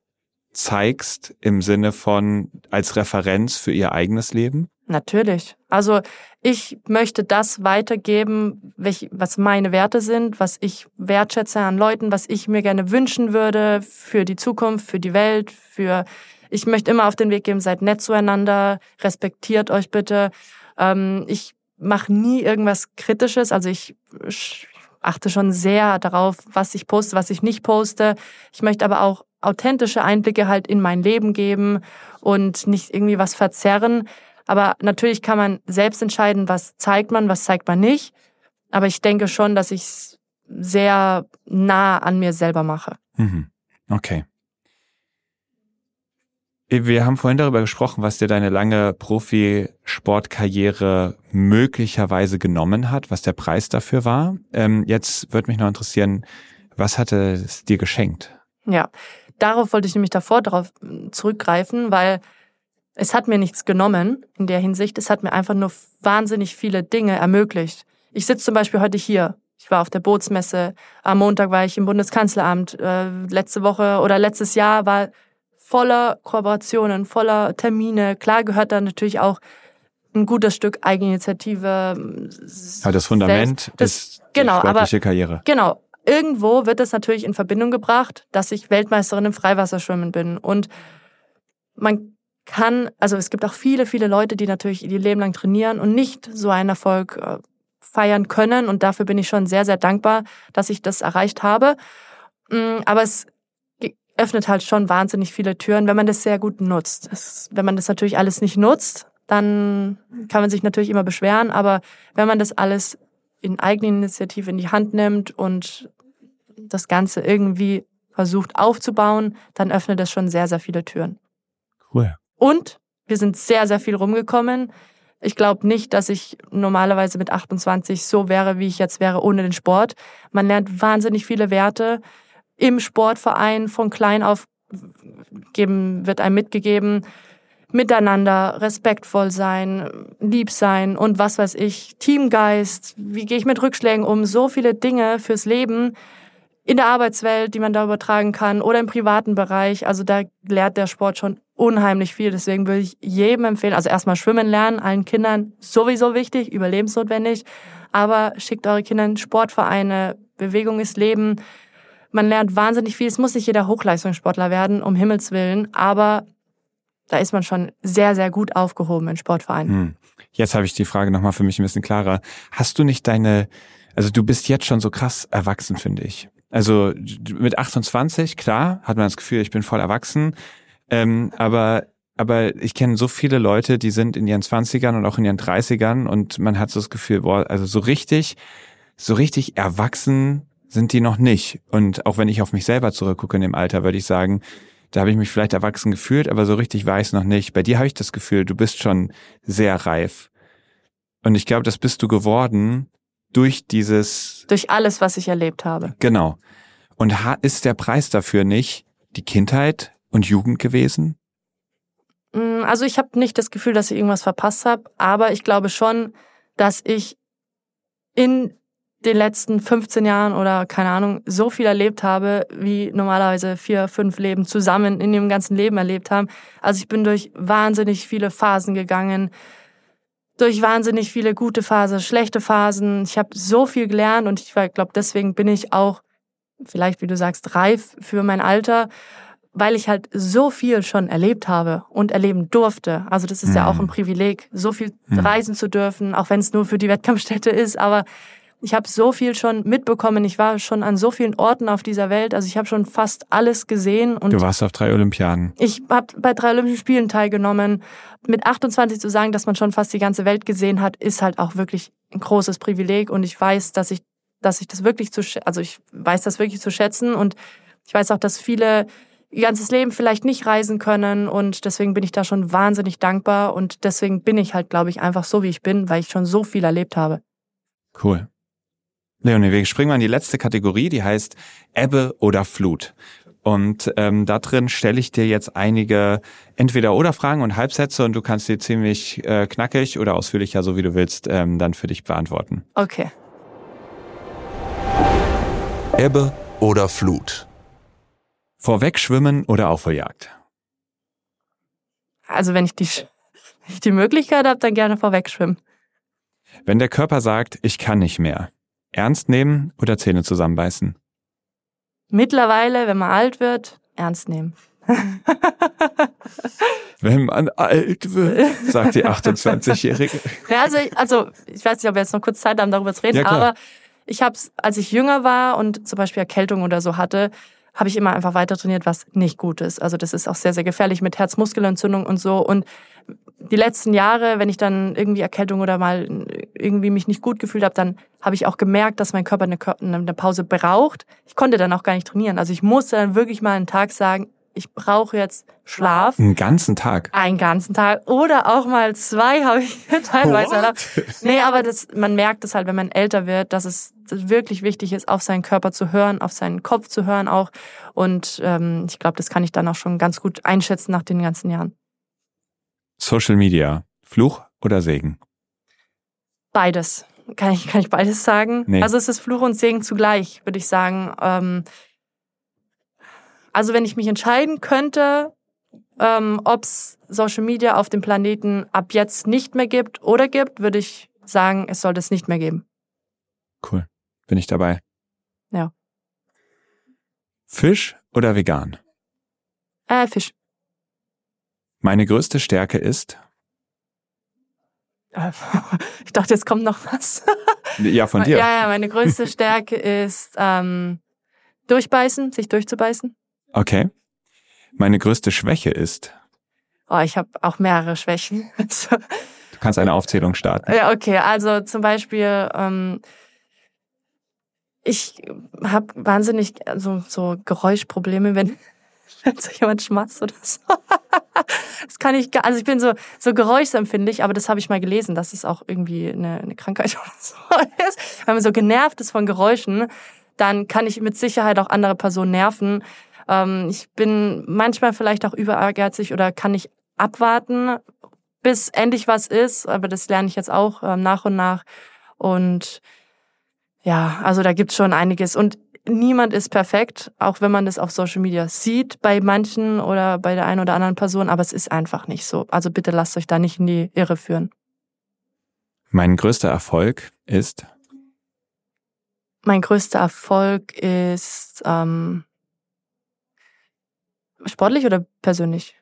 zeigst im Sinne von als Referenz für ihr eigenes Leben? Natürlich. Also, ich möchte das weitergeben, was meine Werte sind, was ich wertschätze an Leuten, was ich mir gerne wünschen würde für die Zukunft, für die Welt, für, ich möchte immer auf den Weg geben, seid nett zueinander, respektiert euch bitte. Ähm, ich mache nie irgendwas Kritisches, also ich achte schon sehr darauf, was ich poste, was ich nicht poste. Ich möchte aber auch authentische Einblicke halt in mein Leben geben und nicht irgendwie was verzerren. Aber natürlich kann man selbst entscheiden, was zeigt man, was zeigt man nicht. Aber ich denke schon, dass ich es sehr nah an mir selber mache. Mhm. Okay. Wir haben vorhin darüber gesprochen, was dir deine lange Profisportkarriere möglicherweise genommen hat, was der Preis dafür war. Ähm, jetzt würde mich noch interessieren, was hatte es dir geschenkt? Ja, darauf wollte ich nämlich davor darauf zurückgreifen, weil es hat mir nichts genommen in der Hinsicht. Es hat mir einfach nur wahnsinnig viele Dinge ermöglicht. Ich sitze zum Beispiel heute hier. Ich war auf der Bootsmesse. Am Montag war ich im Bundeskanzleramt. Äh, letzte Woche oder letztes Jahr war voller Kooperationen, voller Termine. Klar gehört da natürlich auch ein gutes Stück Eigeninitiative. Ja, das Fundament selbst, das, ist genau, die sportliche aber, Karriere. Genau. Irgendwo wird es natürlich in Verbindung gebracht, dass ich Weltmeisterin im Freiwasserschwimmen bin. Und man kann, also es gibt auch viele, viele Leute, die natürlich ihr Leben lang trainieren und nicht so einen Erfolg äh, feiern können. Und dafür bin ich schon sehr, sehr dankbar, dass ich das erreicht habe. Aber es öffnet halt schon wahnsinnig viele Türen, wenn man das sehr gut nutzt. Das, wenn man das natürlich alles nicht nutzt, dann kann man sich natürlich immer beschweren. Aber wenn man das alles in Eigeninitiative in die Hand nimmt und das Ganze irgendwie versucht aufzubauen, dann öffnet das schon sehr, sehr viele Türen. Cool. Und wir sind sehr, sehr viel rumgekommen. Ich glaube nicht, dass ich normalerweise mit achtundzwanzig so wäre, wie ich jetzt wäre, ohne den Sport. Man lernt wahnsinnig viele Werte. Im Sportverein von klein auf geben, wird einem mitgegeben, miteinander, respektvoll sein, lieb sein und was weiß ich, Teamgeist, wie gehe ich mit Rückschlägen um, so viele Dinge fürs Leben in der Arbeitswelt, die man da übertragen kann oder im privaten Bereich. Also da lehrt der Sport schon unheimlich viel. Deswegen würde ich jedem empfehlen, also erstmal schwimmen lernen, allen Kindern sowieso wichtig, überlebensnotwendig, aber schickt eure Kinder in Sportvereine, Bewegung ist Leben. Man lernt wahnsinnig viel. Es muss nicht jeder Hochleistungssportler werden, um Himmels Willen, aber da ist man schon sehr, sehr gut aufgehoben in Sportvereinen. Hm. Jetzt habe ich die Frage nochmal für mich ein bisschen klarer. Hast du nicht deine, also du bist jetzt schon so krass erwachsen, finde ich. Also mit achtundzwanzig, klar, hat man das Gefühl, ich bin voll erwachsen, ähm, aber aber ich kenne so viele Leute, die sind in ihren zwanzigern und auch in ihren dreißigern und man hat so das Gefühl, boah, also so richtig, so richtig erwachsen sind die noch nicht. Und auch wenn ich auf mich selber zurückgucke in dem Alter, würde ich sagen, da habe ich mich vielleicht erwachsen gefühlt, aber so richtig weiß ich noch nicht. Bei dir habe ich das Gefühl, du bist schon sehr reif. Und ich glaube, das bist du geworden durch dieses... Durch alles, was ich erlebt habe. Genau. Und ist der Preis dafür nicht die Kindheit und Jugend gewesen? Also ich habe nicht das Gefühl, dass ich irgendwas verpasst habe, aber ich glaube schon, dass ich in den letzten fünfzehn Jahren oder keine Ahnung so viel erlebt habe, wie normalerweise vier, fünf Leben zusammen in dem ganzen Leben erlebt haben. Also ich bin durch wahnsinnig viele Phasen gegangen, durch wahnsinnig viele gute Phasen, schlechte Phasen. Ich habe so viel gelernt und ich glaube, deswegen bin ich auch vielleicht, wie du sagst, reif für mein Alter, weil ich halt so viel schon erlebt habe und erleben durfte. Also das ist mhm. ja auch ein Privileg, so viel mhm. reisen zu dürfen, auch wenn es nur für die Wettkampfstätte ist, aber ich habe so viel schon mitbekommen. Ich war schon an so vielen Orten auf dieser Welt. Also ich habe schon fast alles gesehen. Und du warst auf drei Olympiaden. Ich habe bei drei Olympischen Spielen teilgenommen. Mit achtundzwanzig zu sagen, dass man schon fast die ganze Welt gesehen hat, ist halt auch wirklich ein großes Privileg. Und ich weiß, dass ich, dass ich das wirklich zu, also ich weiß das wirklich zu schätzen. Und ich weiß auch, dass viele ihr ganzes Leben vielleicht nicht reisen können. Und deswegen bin ich da schon wahnsinnig dankbar. Und deswegen bin ich halt, glaube ich, einfach so, wie ich bin, weil ich schon so viel erlebt habe. Cool. Leonie, wir springen mal in die letzte Kategorie, die heißt Ebbe oder Flut. Und ähm, da drin stelle ich dir jetzt einige Entweder-oder-Fragen und Halbsätze und du kannst die ziemlich äh, knackig oder ausführlicher, so wie du willst, ähm, dann für dich beantworten. Okay. Ebbe oder Flut? Vorwegschwimmen oder Aufholjagd? Also wenn ich die, wenn ich die Möglichkeit habe, dann gerne vorwegschwimmen. Wenn der Körper sagt, ich kann nicht mehr. Ernst nehmen oder Zähne zusammenbeißen? Mittlerweile, wenn man alt wird, ernst nehmen. Wenn man alt wird, sagt die achtundzwanzigjährige. Ja, also, ich, also ich weiß nicht, ob wir jetzt noch kurz Zeit haben, darüber zu reden, ja, aber ich habe es, als ich jünger war und zum Beispiel Erkältung oder so hatte, habe ich immer einfach weiter trainiert, was nicht gut ist. Also das ist auch sehr, sehr gefährlich mit Herzmuskelentzündung und so. Und die letzten Jahre, wenn ich dann irgendwie Erkältung oder mal irgendwie mich nicht gut gefühlt habe, dann habe ich auch gemerkt, dass mein Körper eine, eine Pause braucht. Ich konnte dann auch gar nicht trainieren. Also ich musste dann wirklich mal einen Tag sagen, ich brauche jetzt Schlaf. Einen ganzen Tag? Einen ganzen Tag. Oder auch mal zwei habe ich teilweise erlaubt. Nee, aber das, man merkt es halt, wenn man älter wird, dass es wirklich wichtig ist, auf seinen Körper zu hören, auf seinen Kopf zu hören auch. Und ähm, ich glaube, das kann ich dann auch schon ganz gut einschätzen nach den ganzen Jahren. Social Media, Fluch oder Segen? Beides. Kann ich, kann ich beides sagen? Nee. Also es ist Fluch und Segen zugleich, würde ich sagen. Ähm, also wenn ich mich entscheiden könnte, ähm, ob es Social Media auf dem Planeten ab jetzt nicht mehr gibt oder gibt, würde ich sagen, es sollte es nicht mehr geben. Cool. Bin ich dabei. Ja. Fisch oder vegan? Äh, Fisch. Meine größte Stärke ist? Ich dachte, jetzt kommt noch was. Ja, von dir. Ja, ja, meine größte Stärke ist ähm, durchbeißen, sich durchzubeißen. Okay. Meine größte Schwäche ist? Oh, ich habe auch mehrere Schwächen. Du kannst eine Aufzählung starten. Ja, okay. Also zum Beispiel, ähm, ich habe wahnsinnig so, so Geräuschprobleme, wenn, wenn so jemand schmatzt oder so. Das kann ich gar, also ich bin so, so geräuschempfindlich, aber das habe ich mal gelesen, dass es auch irgendwie eine, eine Krankheit oder so ist. Wenn man so genervt ist von Geräuschen, dann kann ich mit Sicherheit auch andere Personen nerven. Ähm, ich bin manchmal vielleicht auch überehrgeizig oder kann nicht abwarten, bis endlich was ist, aber das lerne ich jetzt auch ähm, nach und nach. Und ja, also da gibt's schon einiges. Und niemand ist perfekt, auch wenn man das auf Social Media sieht, bei manchen oder bei der einen oder anderen Person, aber es ist einfach nicht so. Also bitte lasst euch da nicht in die Irre führen. Mein größter Erfolg ist? Mein größter Erfolg ist ähm, sportlich oder persönlich?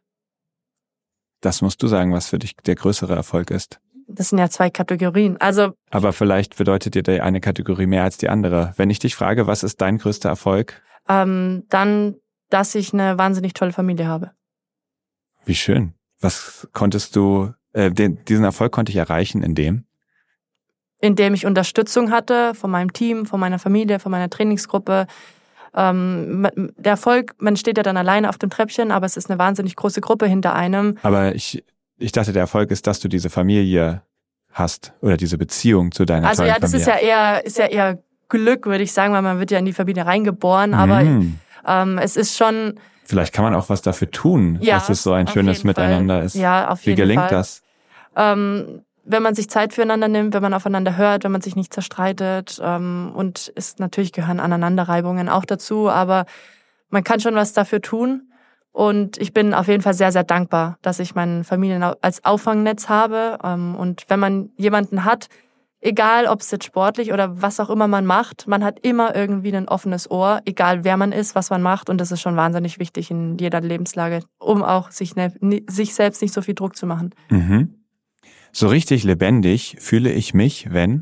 Das musst du sagen, was für dich der größere Erfolg ist. Das sind ja zwei Kategorien. Also, aber vielleicht bedeutet dir die eine Kategorie mehr als die andere. Wenn ich dich frage, was ist dein größter Erfolg? Ähm, dann, dass ich eine wahnsinnig tolle Familie habe. Wie schön. Was konntest du, äh, den, diesen Erfolg konnte ich erreichen, indem? Indem ich Unterstützung hatte von meinem Team, von meiner Familie, von meiner Trainingsgruppe. Ähm, der Erfolg, man steht ja dann alleine auf dem Treppchen, aber es ist eine wahnsinnig große Gruppe hinter einem. Aber ich... Ich dachte, der Erfolg ist, dass du diese Familie hast oder diese Beziehung zu deiner also tollen ja, das Familie. ist ja eher ist ja eher Glück, würde ich sagen, weil man wird ja in die Familie reingeboren. Aber mm. ähm, es ist schon. Vielleicht kann man auch was dafür tun, ja, dass es so ein schönes Miteinander Fall. ist. Ja, auf jeden Wie gelingt Fall. das? Ähm, wenn man sich Zeit füreinander nimmt, wenn man aufeinander hört, wenn man sich nicht zerstreitet ähm, und es natürlich gehören Aneinanderreibungen auch dazu, aber man kann schon was dafür tun. Und ich bin auf jeden Fall sehr, sehr dankbar, dass ich meine Familie als Auffangnetz habe. Und wenn man jemanden hat, egal ob es jetzt sportlich oder was auch immer man macht, man hat immer irgendwie ein offenes Ohr, egal wer man ist, was man macht. Und das ist schon wahnsinnig wichtig in jeder Lebenslage, um auch sich, ne, sich selbst nicht so viel Druck zu machen. Mhm. So richtig lebendig fühle ich mich, wenn...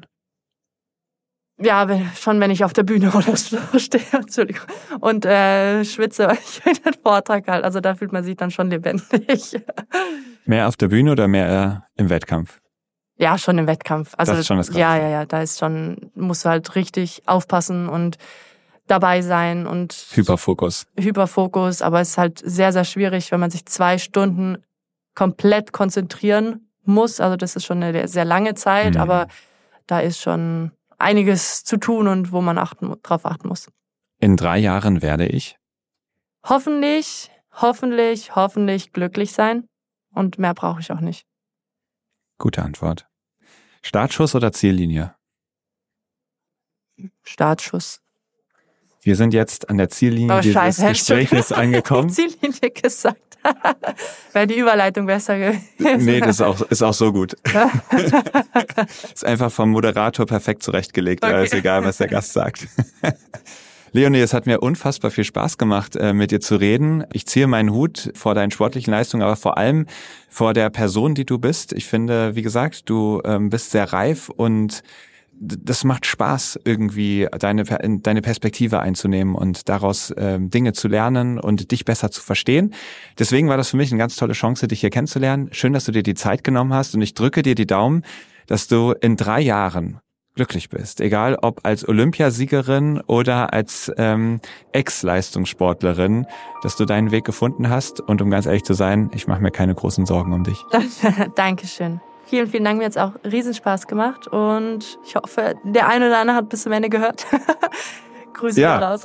Ja, wenn, schon wenn ich auf der Bühne oder so stehe, Entschuldigung, und äh, schwitze, weil ich einen Vortrag halte. Also da fühlt man sich dann schon lebendig. Mehr auf der Bühne oder mehr äh, im Wettkampf? Ja, schon im Wettkampf. Also das ist schon das Krasse. Ja, ja, ja, da ist schon, musst du halt richtig aufpassen und dabei sein und Hyperfokus. Hyperfokus, aber es ist halt sehr, sehr schwierig, wenn man sich zwei Stunden komplett konzentrieren muss. Also das ist schon eine sehr lange Zeit, mhm. aber da ist schon einiges zu tun und wo man achten, drauf achten muss. In drei Jahren werde ich? Hoffentlich, hoffentlich, hoffentlich glücklich sein. Und mehr brauche ich auch nicht. Gute Antwort. Startschuss oder Ziellinie? Startschuss. Wir sind jetzt an der Ziellinie oh, dieses Scheiße, Gesprächs angekommen. Ziellinie gesagt. Wäre die Überleitung besser gewesen. Nee, das ist auch, ist auch so gut. Ist einfach vom Moderator perfekt zurechtgelegt. Okay. Ja, ist egal, was der Gast sagt. Leonie, es hat mir unfassbar viel Spaß gemacht, mit dir zu reden. Ich ziehe meinen Hut vor deinen sportlichen Leistungen, aber vor allem vor der Person, die du bist. Ich finde, wie gesagt, du bist sehr reif und das macht Spaß, irgendwie deine deine Perspektive einzunehmen und daraus ähm, Dinge zu lernen und dich besser zu verstehen. Deswegen war das für mich eine ganz tolle Chance, dich hier kennenzulernen. Schön, dass du dir die Zeit genommen hast und ich drücke dir die Daumen, dass du in drei Jahren glücklich bist. Egal ob als Olympiasiegerin oder als ähm, Ex-Leistungssportlerin, dass du deinen Weg gefunden hast. Und um ganz ehrlich zu sein, ich mache mir keine großen Sorgen um dich. Dankeschön. Vielen, vielen Dank. Mir hat es auch Riesenspaß gemacht. Und ich hoffe, der eine oder andere hat bis zum Ende gehört. Grüße ja. raus.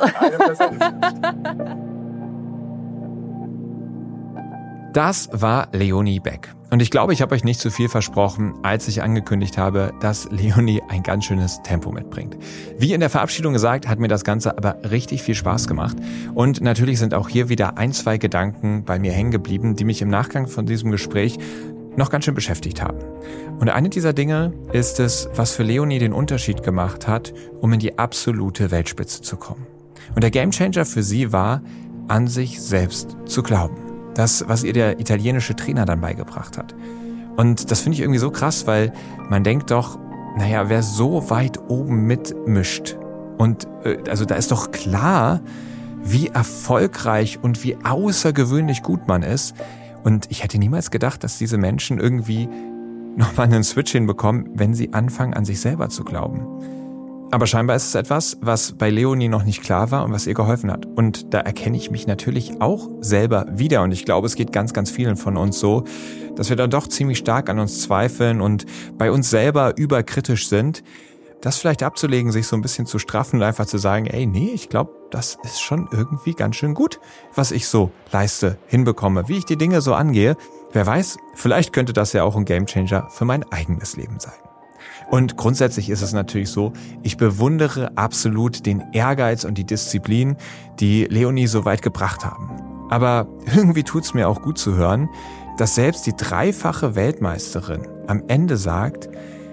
Das war Leonie Beck. Und ich glaube, ich habe euch nicht zu viel versprochen, als ich angekündigt habe, dass Leonie ein ganz schönes Tempo mitbringt. Wie in der Verabschiedung gesagt, hat mir das Ganze aber richtig viel Spaß gemacht. Und natürlich sind auch hier wieder ein, zwei Gedanken bei mir hängen geblieben, die mich im Nachgang von diesem Gespräch noch ganz schön beschäftigt haben. Und eine dieser Dinge ist es, was für Leonie den Unterschied gemacht hat, um in die absolute Weltspitze zu kommen. Und der Gamechanger für sie war, an sich selbst zu glauben. Das, was ihr der italienische Trainer dann beigebracht hat. Und das finde ich irgendwie so krass, weil man denkt doch, naja, wer so weit oben mitmischt und äh, also da ist doch klar, wie erfolgreich und wie außergewöhnlich gut man ist. Und ich hätte niemals gedacht, dass diese Menschen irgendwie nochmal einen Switch hinbekommen, wenn sie anfangen, an sich selber zu glauben. Aber scheinbar ist es etwas, was bei Leonie noch nicht klar war und was ihr geholfen hat. Und da erkenne ich mich natürlich auch selber wieder. Und ich glaube, es geht ganz, ganz vielen von uns so, dass wir dann doch ziemlich stark an uns zweifeln und bei uns selber überkritisch sind. Das vielleicht abzulegen, sich so ein bisschen zu straffen und einfach zu sagen, ey, nee, ich glaube, das ist schon irgendwie ganz schön gut, was ich so leiste, hinbekomme, wie ich die Dinge so angehe. Wer weiß, vielleicht könnte das ja auch ein Gamechanger für mein eigenes Leben sein. Und grundsätzlich ist es natürlich so, ich bewundere absolut den Ehrgeiz und die Disziplin, die Leonie so weit gebracht haben. Aber irgendwie tut's mir auch gut zu hören, dass selbst die dreifache Weltmeisterin am Ende sagt,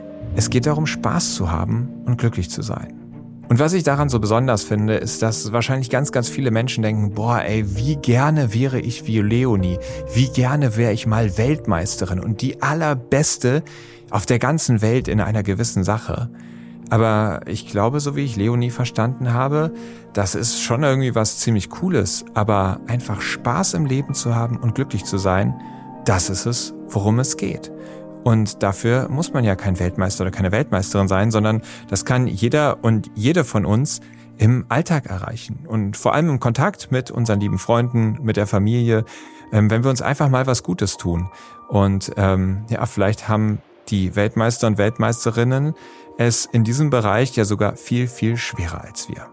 es geht darum, Spaß zu haben und glücklich zu sein. Und was ich daran so besonders finde, ist, dass wahrscheinlich ganz, ganz viele Menschen denken, boah, ey, wie gerne wäre ich wie Leonie, wie gerne wäre ich mal Weltmeisterin und die allerbeste auf der ganzen Welt in einer gewissen Sache. Aber ich glaube, so wie ich Leonie verstanden habe, das ist schon irgendwie was ziemlich Cooles. Aber einfach Spaß im Leben zu haben und glücklich zu sein, das ist es, worum es geht. Und dafür muss man ja kein Weltmeister oder keine Weltmeisterin sein, sondern das kann jeder und jede von uns im Alltag erreichen. Und vor allem im Kontakt mit unseren lieben Freunden, mit der Familie, wenn wir uns einfach mal was Gutes tun. Und ähm, ja, vielleicht haben die Weltmeister und Weltmeisterinnen es in diesem Bereich ja sogar viel, viel schwerer als wir.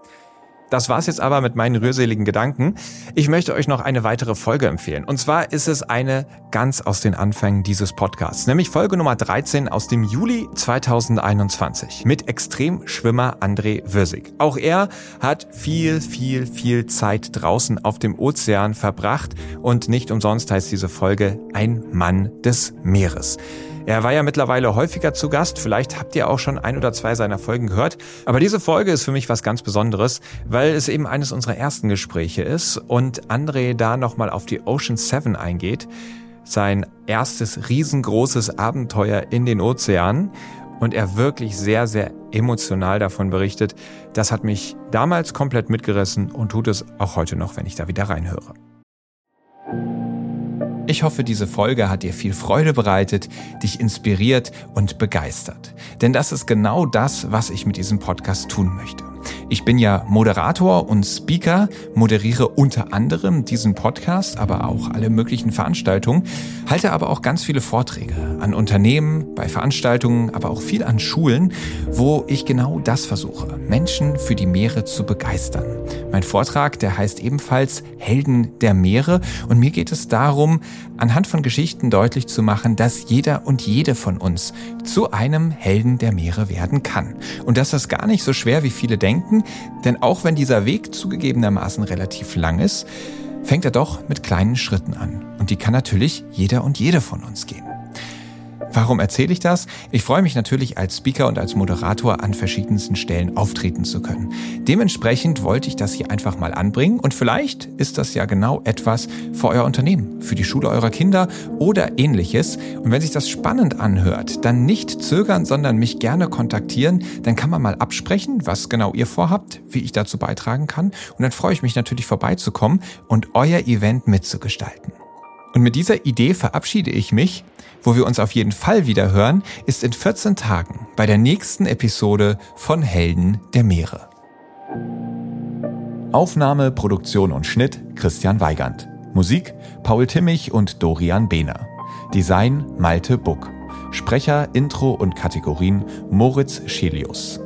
Das war's jetzt aber mit meinen rührseligen Gedanken. Ich möchte euch noch eine weitere Folge empfehlen. Und zwar ist es eine ganz aus den Anfängen dieses Podcasts, nämlich Folge Nummer dreizehn aus dem Juli zweitausendeinundzwanzig mit Extremschwimmer André Würsig. Auch er hat viel, viel, viel Zeit draußen auf dem Ozean verbracht und nicht umsonst heißt diese Folge Ein Mann des Meeres. Er war ja mittlerweile häufiger zu Gast, vielleicht habt ihr auch schon ein oder zwei seiner Folgen gehört. Aber diese Folge ist für mich was ganz Besonderes, weil es eben eines unserer ersten Gespräche ist und André da nochmal auf die Ocean Seven eingeht. Sein erstes riesengroßes Abenteuer in den Ozeanen und er wirklich sehr, sehr emotional davon berichtet. Das hat mich damals komplett mitgerissen und tut es auch heute noch, wenn ich da wieder reinhöre. Ich hoffe, diese Folge hat dir viel Freude bereitet, dich inspiriert und begeistert. Denn das ist genau das, was ich mit diesem Podcast tun möchte. Ich bin ja Moderator und Speaker, moderiere unter anderem diesen Podcast, aber auch alle möglichen Veranstaltungen, halte aber auch ganz viele Vorträge an Unternehmen, bei Veranstaltungen, aber auch viel an Schulen, wo ich genau das versuche, Menschen für die Meere zu begeistern. Mein Vortrag, der heißt ebenfalls Helden der Meere und mir geht es darum, anhand von Geschichten deutlich zu machen, dass jeder und jede von uns zu einem Helden der Meere werden kann. Und das ist gar nicht so schwer, wie viele denken, denn auch wenn dieser Weg zugegebenermaßen relativ lang ist, fängt er doch mit kleinen Schritten an. Und die kann natürlich jeder und jede von uns gehen. Warum erzähle ich das? Ich freue mich natürlich als Speaker und als Moderator an verschiedensten Stellen auftreten zu können. Dementsprechend wollte ich das hier einfach mal anbringen und vielleicht ist das ja genau etwas für euer Unternehmen, für die Schule eurer Kinder oder ähnliches. Und wenn sich das spannend anhört, dann nicht zögern, sondern mich gerne kontaktieren. Dann kann man mal absprechen, was genau ihr vorhabt, wie ich dazu beitragen kann. Und dann freue ich mich natürlich vorbeizukommen und euer Event mitzugestalten. Und mit dieser Idee verabschiede ich mich. Wo wir uns auf jeden Fall wieder hören, ist in vierzehn Tagen bei der nächsten Episode von Helden der Meere. Aufnahme, Produktion und Schnitt Christian Weigand. Musik Paul Timmich und Dorian Behner. Design Malte Buck. Sprecher, Intro und Kategorien Moritz Schelius.